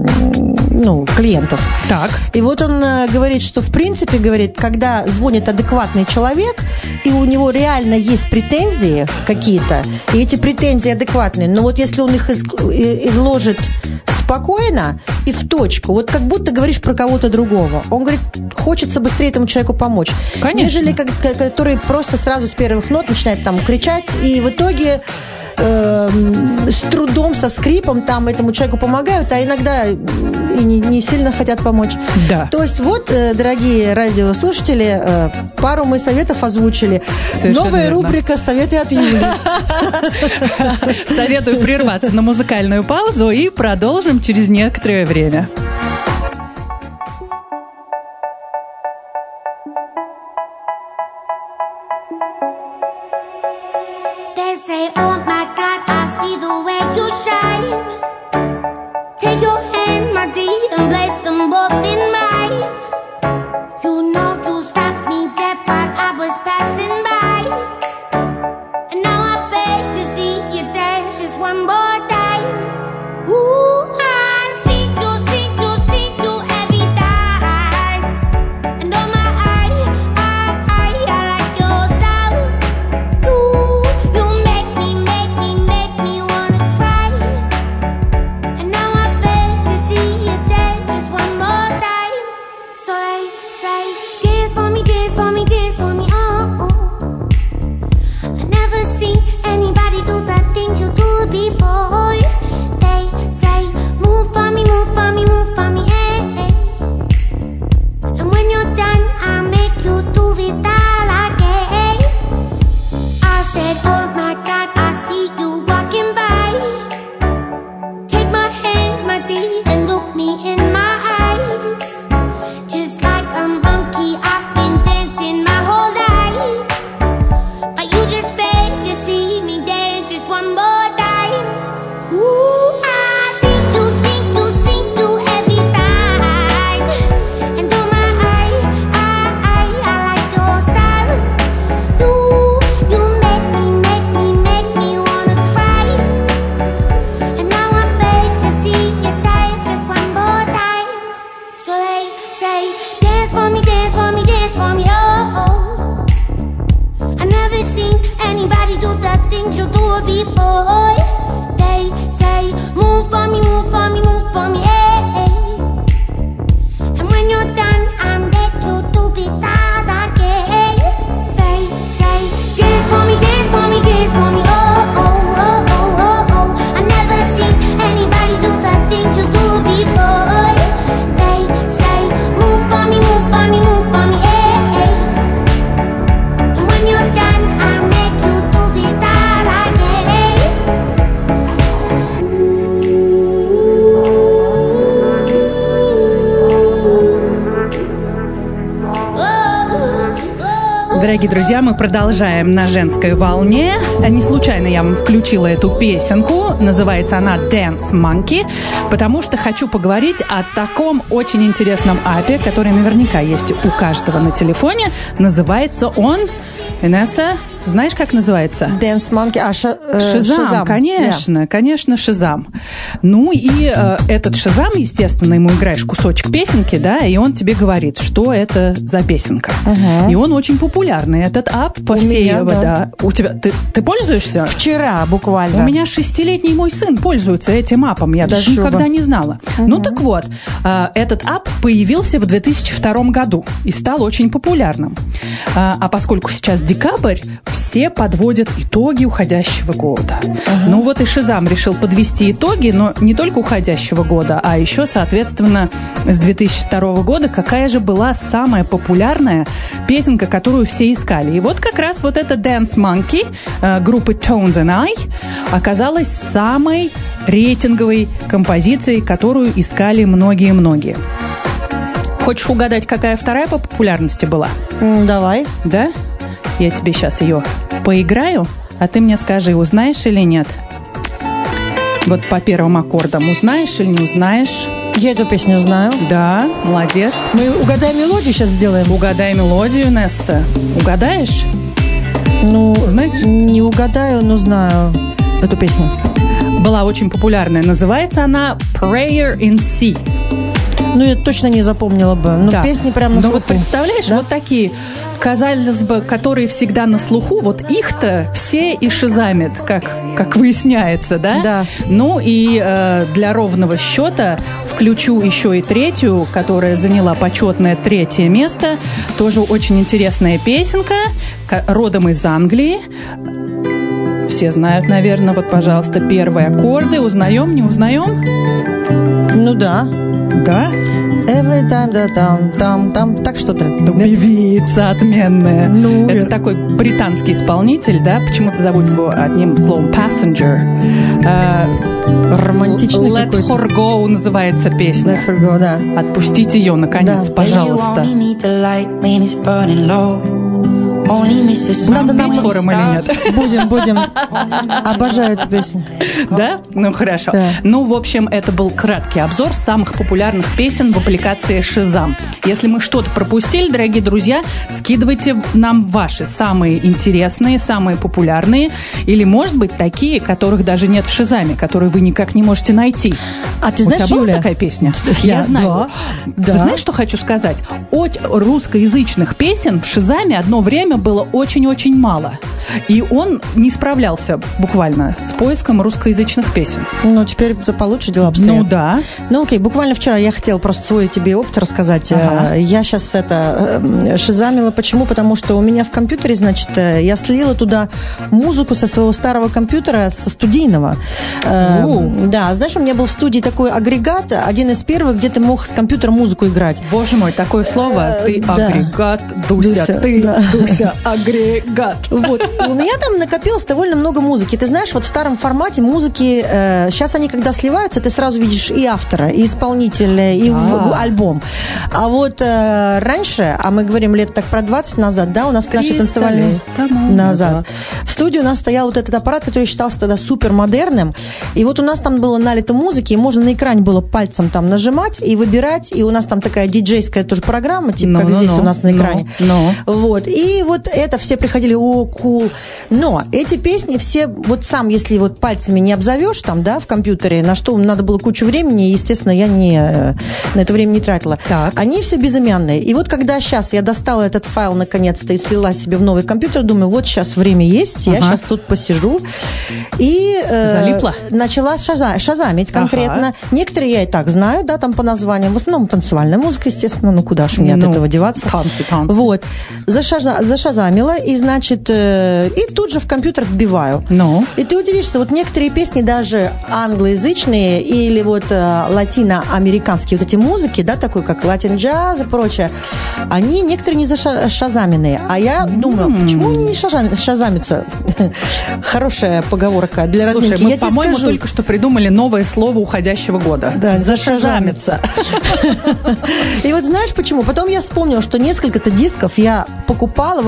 клиентов. Так. И вот он говорит, что в принципе, когда звонит адекватный человек, и у него реально есть претензии какие-то, и эти претензии адекватные, но вот если он их изложит спокойно и в точку, вот как будто говоришь про кого-то другого. Он говорит, хочется быстрее этому человеку помочь. Конечно. Нежели который просто сразу с первых нот начинает там кричать, и в итоге с трудом, со скрипом там этому человеку помогают, а иногда и не сильно хотят помочь. Да. То есть вот, дорогие радиослушатели, пару мы советов озвучили. Совершенно Новая верно. рубрика «Советы от Юли». Советую прерваться на музыкальную паузу и продолжим через некоторое время. Wanna Дорогие друзья, мы продолжаем на женской волне. Не случайно я вам включила эту песенку. Называется она Dance Monkey, потому что хочу поговорить о таком очень интересном апе, который наверняка есть у каждого на телефоне. Называется он... Инесса, знаешь, как называется? Dance Monkey. Шазам, конечно, yeah. Конечно, Шазам. Ну и этот Шазам, естественно, ему играешь кусочек песенки, да, и он тебе говорит, что это за песенка. И он очень популярный, этот ап по всей... Меня, да. У тебя, ты пользуешься? Вчера буквально. У меня 6-летний мой сын пользуется этим апом, я даже никогда не знала. Ну так вот, этот ап появился в 2002 году и стал очень популярным. А поскольку сейчас декабрь, все подводят итоги уходящего года. Ну вот и Шазам решил подвести итоги, но не только уходящего года, а еще, соответственно, с 2002 года, какая же была самая популярная песенка, которую все искали. И вот как раз вот эта Dance Monkey группы Tones and I оказалась самой рейтинговой композицией, которую искали многие-многие. Хочешь угадать, какая вторая по популярности была? Давай. Да? Я тебе сейчас ее поиграю, а ты мне скажи, узнаешь или нет? Вот по первым аккордам узнаешь или не узнаешь? Я эту песню знаю. Да, молодец. Мы угадай мелодию сейчас сделаем. Угадай мелодию, Несса. Угадаешь? Ну, знаешь? Не угадаю, но знаю эту песню. Была очень популярная. Называется она Prayer in C. Ну, я точно не запомнила бы. Но да. Песни прям на слуху. Ну, вот представляешь, да? Вот такие, казалось бы, которые всегда на слуху, вот их-то все и шазамят, как выясняется, да? Да. Ну, и для ровного счета включу еще и третью, которая заняла почетное 3-е место. Тоже очень интересная песенка, родом из Англии. Все знают, наверное. Вот, пожалуйста, первые аккорды. Узнаем, не узнаем? Ну, да. Да? Every time, да, там, так что-то. Певица отменная. Ну, это такой британский исполнитель, да? Почему-то зовут его одним словом Passenger. Романтичный Let her go называется песня. Let her go, да. Отпустите ее, наконец, да. пожалуйста. Надо нам хором или нет? Будем. Обожаю эту песню. Да? Ну, хорошо. Да. Ну, в общем, это был краткий обзор самых популярных песен в аппликации Шазам. Если мы что-то пропустили, дорогие друзья, скидывайте нам ваши самые интересные, самые популярные, или, может быть, такие, которых даже нет в Шазаме, которые вы никак не можете найти. А ты знаешь, у тебя была Юля, такая песня? Я знаю. Да. Ты знаешь, что хочу сказать? От русскоязычных песен в Шазаме одно время было очень-очень мало. И он не справлялся буквально с поиском русскоязычных песен. Ну, теперь получше дела обстоят. Ну, да. Ну, окей, буквально вчера я хотела просто свой тебе опыт рассказать. Ага. Я сейчас шазамила. Почему? Потому что у меня в компьютере, значит, я слила туда музыку со своего старого компьютера, со студийного. Да, знаешь, у меня был в студии такой агрегат, один из первых, где ты мог с компьютера музыку играть. Боже мой, такое слово. Ты агрегат, Дуся, ты, да. Дуся, агрегат. Вот. И у меня там накопилось довольно много музыки. Ты знаешь, вот в старом формате музыки, сейчас они, когда сливаются, ты сразу видишь и автора, и исполнителя, и альбом. А вот раньше, а мы говорим лет так про 20 назад, да, у нас наши танцевальные... Назад. В студии у нас стоял вот этот аппарат, который считался тогда супер модерным. И вот у нас там было налито музыки, и можно на экране было пальцем там нажимать и выбирать. И у нас там такая диджейская тоже программа, типа как здесь у нас на экране. Вот. И вот это все приходили, кул. Но эти песни все, вот сам, если вот пальцами не обзовешь там, да, в компьютере, на что надо было кучу времени, и, естественно, я на это время не тратила. Так. Они все безымянные. И вот когда сейчас я достала этот файл наконец-то и слила себе в новый компьютер, думаю, вот сейчас время есть, я сейчас тут посижу. И начала шазамить конкретно. Некоторые я и так знаю, да, там по названиям. В основном танцевальная музыка, естественно, ну куда ж мне от этого деваться. Танцы. Вот. Зашазамила, и, значит, и тут же в компьютер вбиваю. И ты удивишься, вот некоторые песни даже англоязычные или вот латиноамериканские вот эти музыки, да, такой как латин-джаз и прочее, они некоторые не зашазаменные. А я думаю, почему они не шазамятся? Хорошая поговорка для разминки. Слушай, мы, по-моему, только что придумали новое слово уходящего года. Да, зашазамиться. И вот знаешь почему? Потом я вспомнила, что несколько-то дисков я покупала во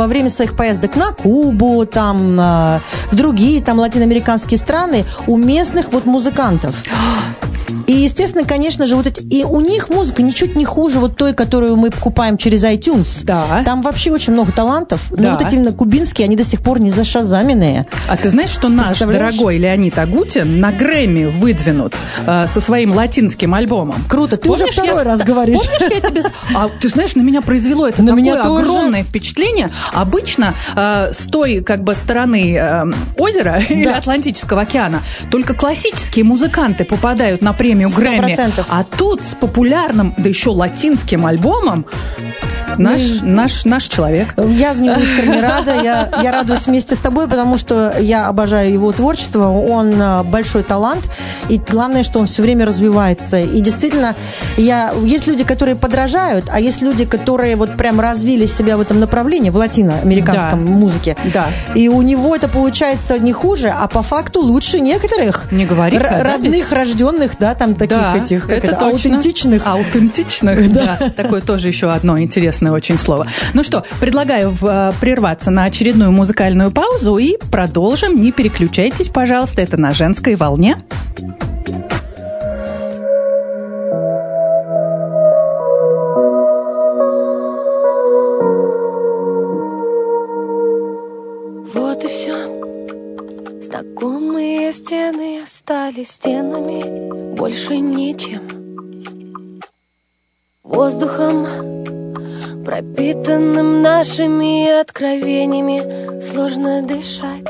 время своих поездок на Кубу, там, в другие там латиноамериканские страны у местных вот музыкантов. И, естественно, конечно же, вот эти... И у них музыка ничуть не хуже вот той, которую мы покупаем через iTunes. Да. Там вообще очень много талантов. Да. Но вот эти именно кубинские, они до сих пор не зашазаменные. А ты знаешь, что наш дорогой Леонид Агутин на Грэмми выдвинут со своим латинским альбомом? Круто. Ты уже второй раз говоришь. Помнишь, я тебе... А ты знаешь, на меня произвело это такое огромное впечатление. Обычно с той как бы стороны озера или Атлантического океана только классические музыканты попадают на премию Грэмми. 100%. А тут с популярным, да еще латинским альбомом наш человек. Я за него искренне рада. Я радуюсь вместе с тобой, потому что я обожаю его творчество. Он большой талант. И главное, что он все время развивается. И действительно, есть люди, которые подражают, а есть люди, которые вот прям развили себя в этом направлении, в латиноамериканском музыке. Да. И у него это получается не хуже, а по факту лучше некоторых. Не говори, родных, рожденных, да, там таких этих аутентичных. Аутентичных, да. Такое тоже еще одно интересное очень слово. Ну что, предлагаю прерваться на очередную музыкальную паузу и продолжим. Не переключайтесь, пожалуйста, это на женской волне. Вот и все. Знакомые стены остались стенами, больше ничем. Воздухом, пропитанным нашими откровениями, сложно дышать.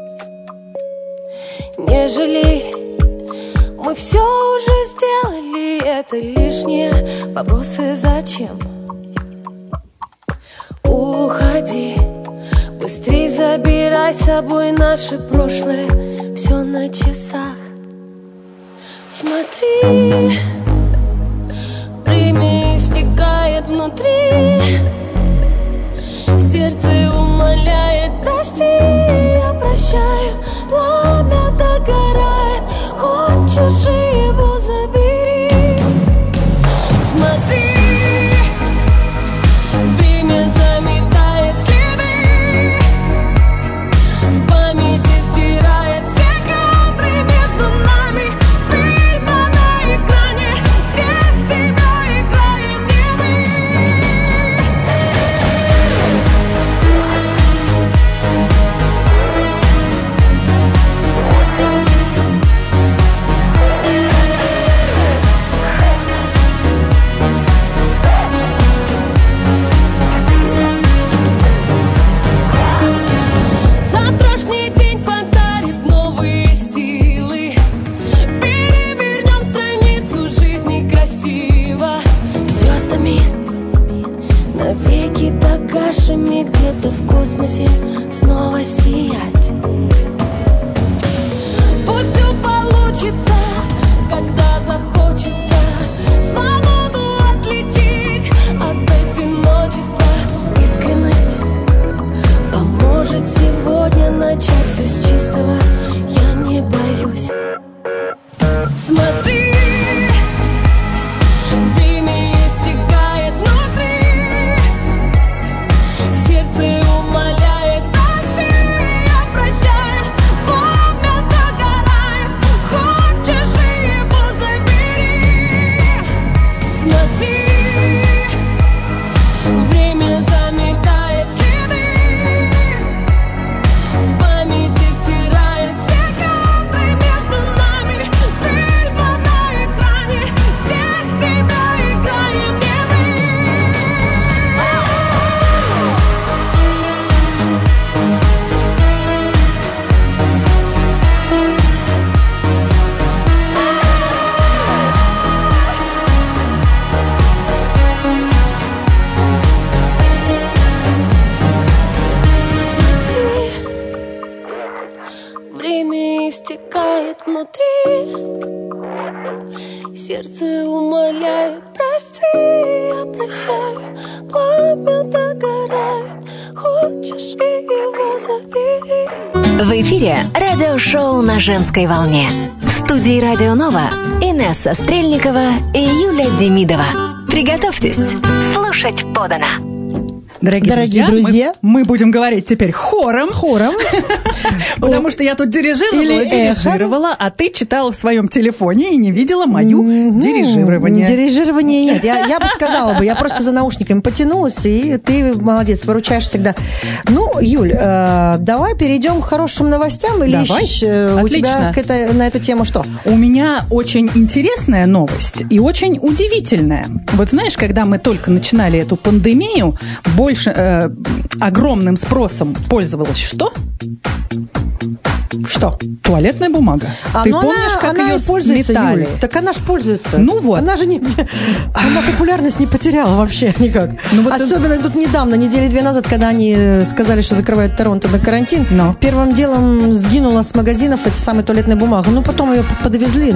Не жалей, мы все уже сделали, это лишние вопросы зачем? Уходи, быстрей забирай с собой наше прошлое, все на часах. Смотри, время истекает внутри, сердце умоляет, прости, я прощаю, пламя догорает, хочешь же его забери. Смотри, время заметает следы, в памяти стирает все кадры между нами, фильма на экране, где себя играем не мы. Завтрашний день подарит новые силы, перевернем страницу жизни красиво, звездами навеки погашими где-то в космосе снова сиять. Пусть все получится, когда захочется свободу отличить от одиночества. Искренность поможет сегодня начать все с чистого, я не боюсь. Смотри, время истекает внутри, сердце умоляет, прости, я прощаю, пламя догорает, хочешь же его забери. Смотри, время заметает следы, в памяти стирает все кадры между нами, фильма на экране, где себя играем не мы. Смотри, время истекает внутри, сердце умоляет, прости, я прощаю, пламя догорает, хочешь его забери. В эфире радиошоу «На женской волне». В студии «Радио Нова» Инесса Стрельникова и Юля Демидова. Приготовьтесь слушать подано. Дорогие друзья, мы будем говорить теперь хором. Потому что я тут дирижировала, а ты читала в своем телефоне и не видела мою дирижирование. Дирижирование нет. Я бы сказала, я просто за наушниками потянулась, и ты молодец, выручаешь всегда. Ну, Юль, давай перейдем к хорошим новостям. Или давай. У тебя на эту тему что? У меня очень интересная новость и очень удивительная. Вот знаешь, когда мы только начинали эту пандемию, больше огромным спросом пользовалась что? Что? Туалетная бумага. Ты помнишь, как ее сметали? Юля. Так она ж пользуется. Ну вот. Она популярность не потеряла вообще никак. Особенно тут недавно, недели 2 назад, когда они сказали, что закрывают Торонто на карантин, первым делом сгинула с магазинов эта самая туалетная бумага. Ну, потом ее подвезли.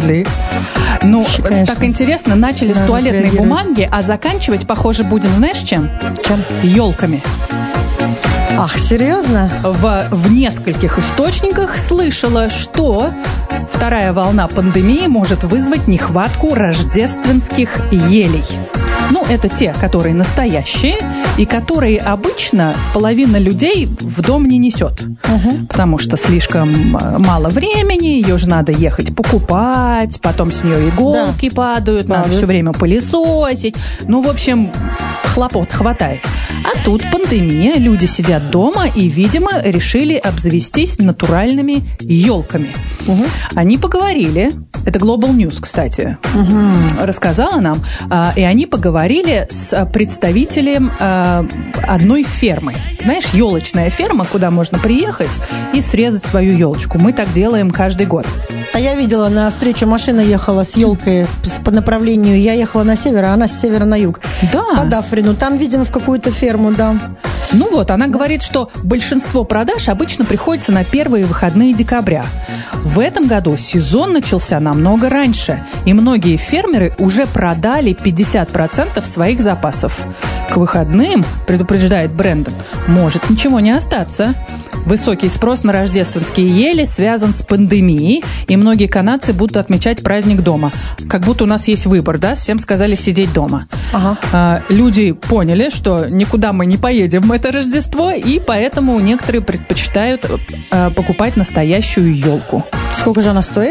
Ну, так интересно, начали с туалетной бумаги, а заканчивать, похоже, будем, знаешь, чем? Чем? Елками. Ах, серьезно? В нескольких источниках слышала, что вторая волна пандемии может вызвать нехватку рождественских елей. Ну, это те, которые настоящие и которые обычно половина людей в дом не несет. Потому что слишком мало времени, ее же надо ехать покупать, потом с нее иголки падают, надо все время пылесосить. Ну, в общем, хлопот хватает. А тут пандемия, люди сидят дома и, видимо, решили обзавестись натуральными елками. Они поговорили, это Global News, кстати, рассказала нам, и они поговорили с представителем одной фермы. Знаешь, елочная ферма, куда можно приехать и срезать свою елочку. Мы так делаем каждый год. А я видела, на встречу машина ехала с елкой по направлению. Я ехала на север, а она с севера на юг. Да. Под Африну. Там, видимо, в какую-то ферму, да. Ну вот, она говорит, что большинство продаж обычно приходится на первые выходные декабря. В этом году сезон начался намного раньше, и многие фермеры уже продали 50% своих запасов. К выходным, предупреждает Брэндон, может ничего не остаться. Высокий спрос на рождественские ели связан с пандемией, и многие канадцы будут отмечать праздник дома. Как будто у нас есть выбор, да? Всем сказали сидеть дома. Люди поняли, что никуда мы не поедем в это Рождество, и поэтому некоторые предпочитают покупать настоящую елку. Сколько же она стоит?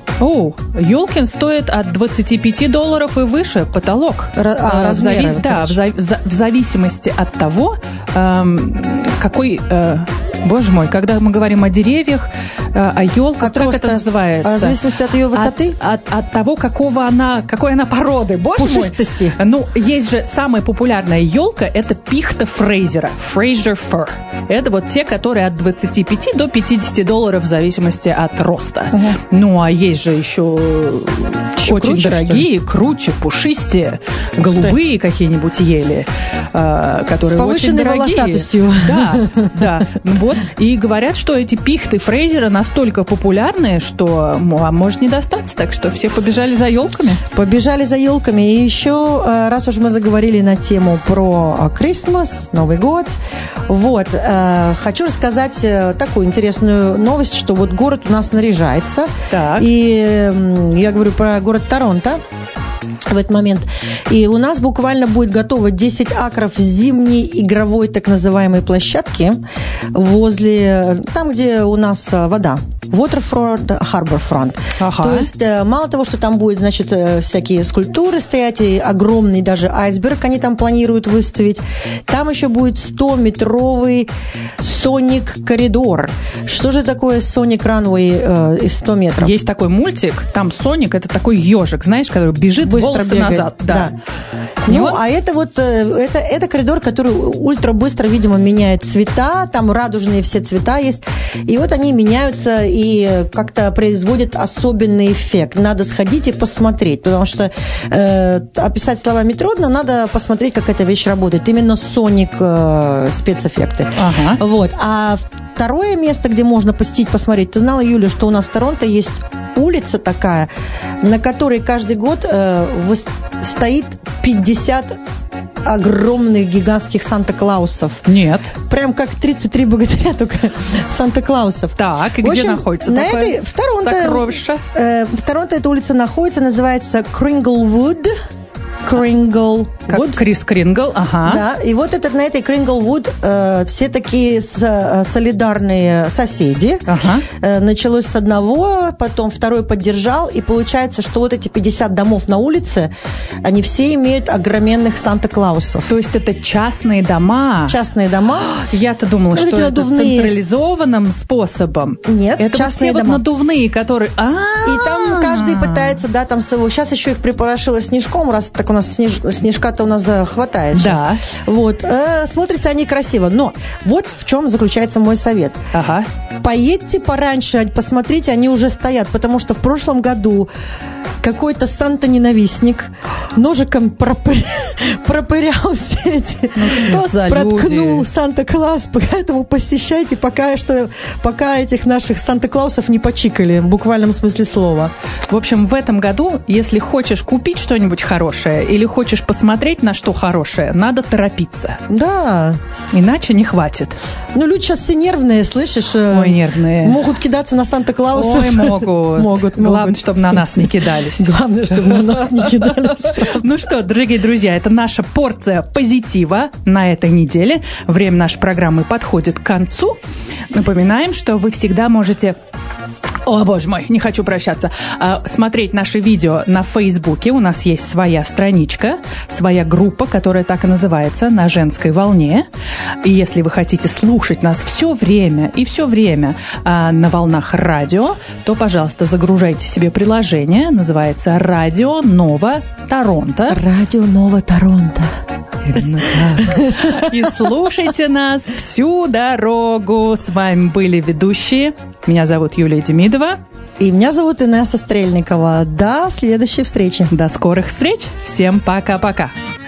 Елки стоят от $25 и выше, потолок. Размеры, в зависимости от того, какой... Боже мой, когда мы говорим о деревьях, о елках, как это называется? В зависимости от ее высоты? От того, какой она породы. Боже пушистости. Мой. Ну, есть же самая популярная елка, это пихта Фрейзера, Fraser Fir. Это вот те, которые от $25 до $50 в зависимости от роста. Ну, а есть же еще очень круче, дорогие, круче, пушистее, голубые какие-нибудь ели, которые очень дорогие. С повышенной волосатостью. Да. Вот. И говорят, что эти пихты Фрейзера настолько популярные, что может не достаться. Так что все побежали за елками. Побежали за елками. И еще, раз уж мы заговорили на тему про Крисмас, Новый год, вот, хочу рассказать такую интересную новость, что вот город у нас наряжается. Так. И я говорю про город Торонто в этот момент. И у нас буквально будет готово 10 акров зимней игровой так называемой площадки возле, там, где у нас вода. Waterfront, Harborfront. То есть мало того, что там будет, значит, всякие скульптуры стоять, и огромный даже айсберг они там планируют выставить, там еще будет 100-метровый Sonic коридор. Что же такое Sonic Runway из 100 метров? Есть такой мультик, там Соник, это такой ежик, знаешь, который бежит волосы назад. Да. Ну, а это вот, это коридор, который ультра быстро, видимо, меняет цвета, там радужные все цвета есть, и вот они меняются и как-то производят особенный эффект. Надо сходить и посмотреть, потому что описать словами трудно, надо посмотреть, как эта вещь работает. Именно Sonic спецэффекты. Вот. А второе место, где можно посетить, посмотреть, ты знала, Юля, что у нас в Торонто есть улица такая, на которой каждый год стоит 50 огромных гигантских Санта-Клаусов. Нет. Прям как 33 богатыря, только Санта-Клаусов. Так, и где находится такое сокровище? В Торонто эта улица находится, называется Крингlewood Крингл. Как Крис Крингл, ага. Да, и вот на этой Крингл-Вуд все такие солидарные соседи. Ага. Началось с одного, потом второй поддержал, и получается, что вот эти 50 домов на улице, они все имеют огроменных Санта-Клаусов. То есть это частные дома? Частные дома. Я-то думала, что это централизованным способом. Нет, это частные вот все дома. Вот надувные, которые... И там каждый пытается, да, там своего... Сейчас еще их припорошило снежком, раз так у нас снежка-то у нас хватает сейчас. Да. Вот. Смотрятся они красиво. Но вот в чем заключается мой совет. Ага. Поедьте пораньше, посмотрите, они уже стоят, потому что в прошлом году какой-то Санта-ненавистник ножиком пропырял все эти... Ну что за люди? Проткнул Санта-Клаус, поэтому посещайте, пока этих наших Санта-Клаусов не почикали, в буквальном смысле слова. В общем, в этом году, если хочешь купить что-нибудь хорошее или хочешь посмотреть на что хорошее, надо торопиться. Да. Иначе не хватит. Ну, люди сейчас все нервные, слышишь? Ой, нервные. Могут кидаться на Санта-Клауса. Ой, могут. Главное, чтобы на нас не кидались. Главное, чтобы на нас не кидались. Ну что, дорогие друзья, это наша порция позитива на этой неделе. Время нашей программы подходит к концу. Напоминаем, что вы всегда можете... О, боже мой, не хочу прощаться. Смотреть наши видео на Фейсбуке. У нас есть своя страничка, своя группа, которая так и называется «На женской волне». И если вы хотите слушать нас все время на волнах радио, то, пожалуйста, загружайте себе приложение. Называется «Радио Нова Торонто». «Радио Нова Торонто». Именно так. И слушайте нас всю дорогу. С вами были ведущие. Меня зовут Юлия Демидова. И меня зовут Инесса Стрельникова. До следующей встречи. До скорых встреч. Всем пока-пока.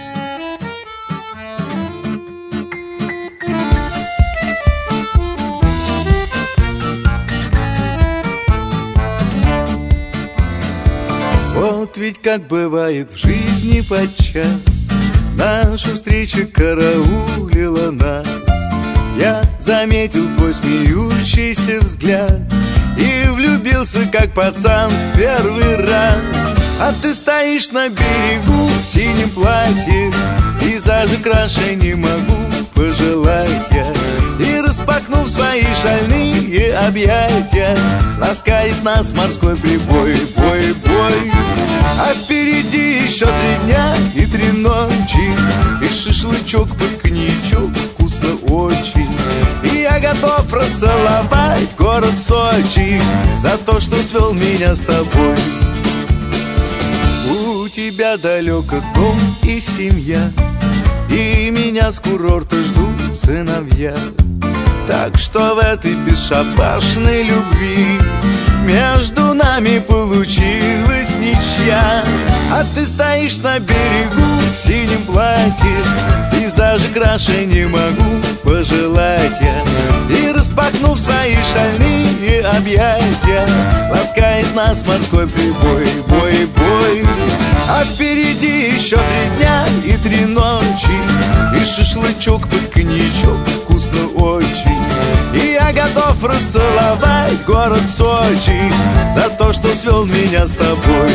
Вот ведь как бывает в жизни подчас, наша встреча караулила нас. Я заметил твой смеющийся взгляд и влюбился, как пацан, в первый раз. А ты стоишь на берегу в синем платье, пейзажи краше не могу пожелать я. И распахнув свои шальные объятия, ласкает нас морской прибой, бой, бой. А впереди еще 3 дня и 3 ночи, и шашлычок под коньячок вкусно очень. И я готов расцеловать город Сочи за то, что свел меня с тобой. У тебя далеко дом и семья, и меня с курорта ждут сыновья. Так что в этой бесшабашной любви между нами получилась ничья. А ты стоишь на берегу в синем платье, пейзажи краше не могу пожелать я. И распахнув свои шальные объятия, ласкает нас морской прибой, бой, бой. А впереди еще 3 дня и 3 ночи, и шашлычок под коньячок вкусно очень. И я готов расцеловать город Сочи за то, что свел меня с тобой.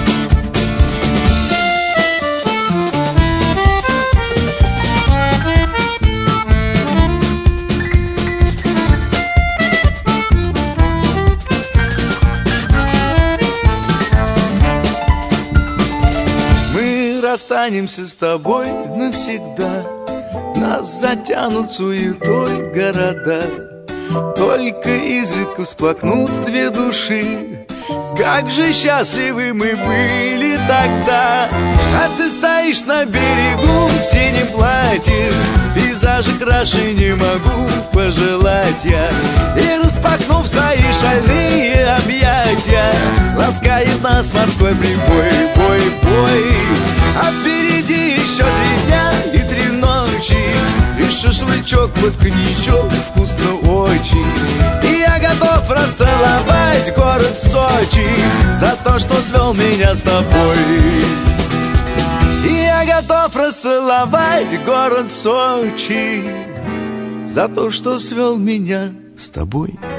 Мы расстанемся с тобой навсегда, нас затянут суетой города. Только изредка всплакнут 2 души. Как же счастливы мы были тогда. А ты стоишь на берегу в синем платье, пейзажи краше не могу пожелать я. И распахнув свои шальные объятия, ласкает нас морской прибой, бой, бой. А впереди еще 3 дня и 3 ночи, и шашлычок под коньячок вкусно очень. И я готов расцеловать город Сочи за то, что свел меня с тобой. И я готов расцеловать город Сочи за то, что свел меня с тобой.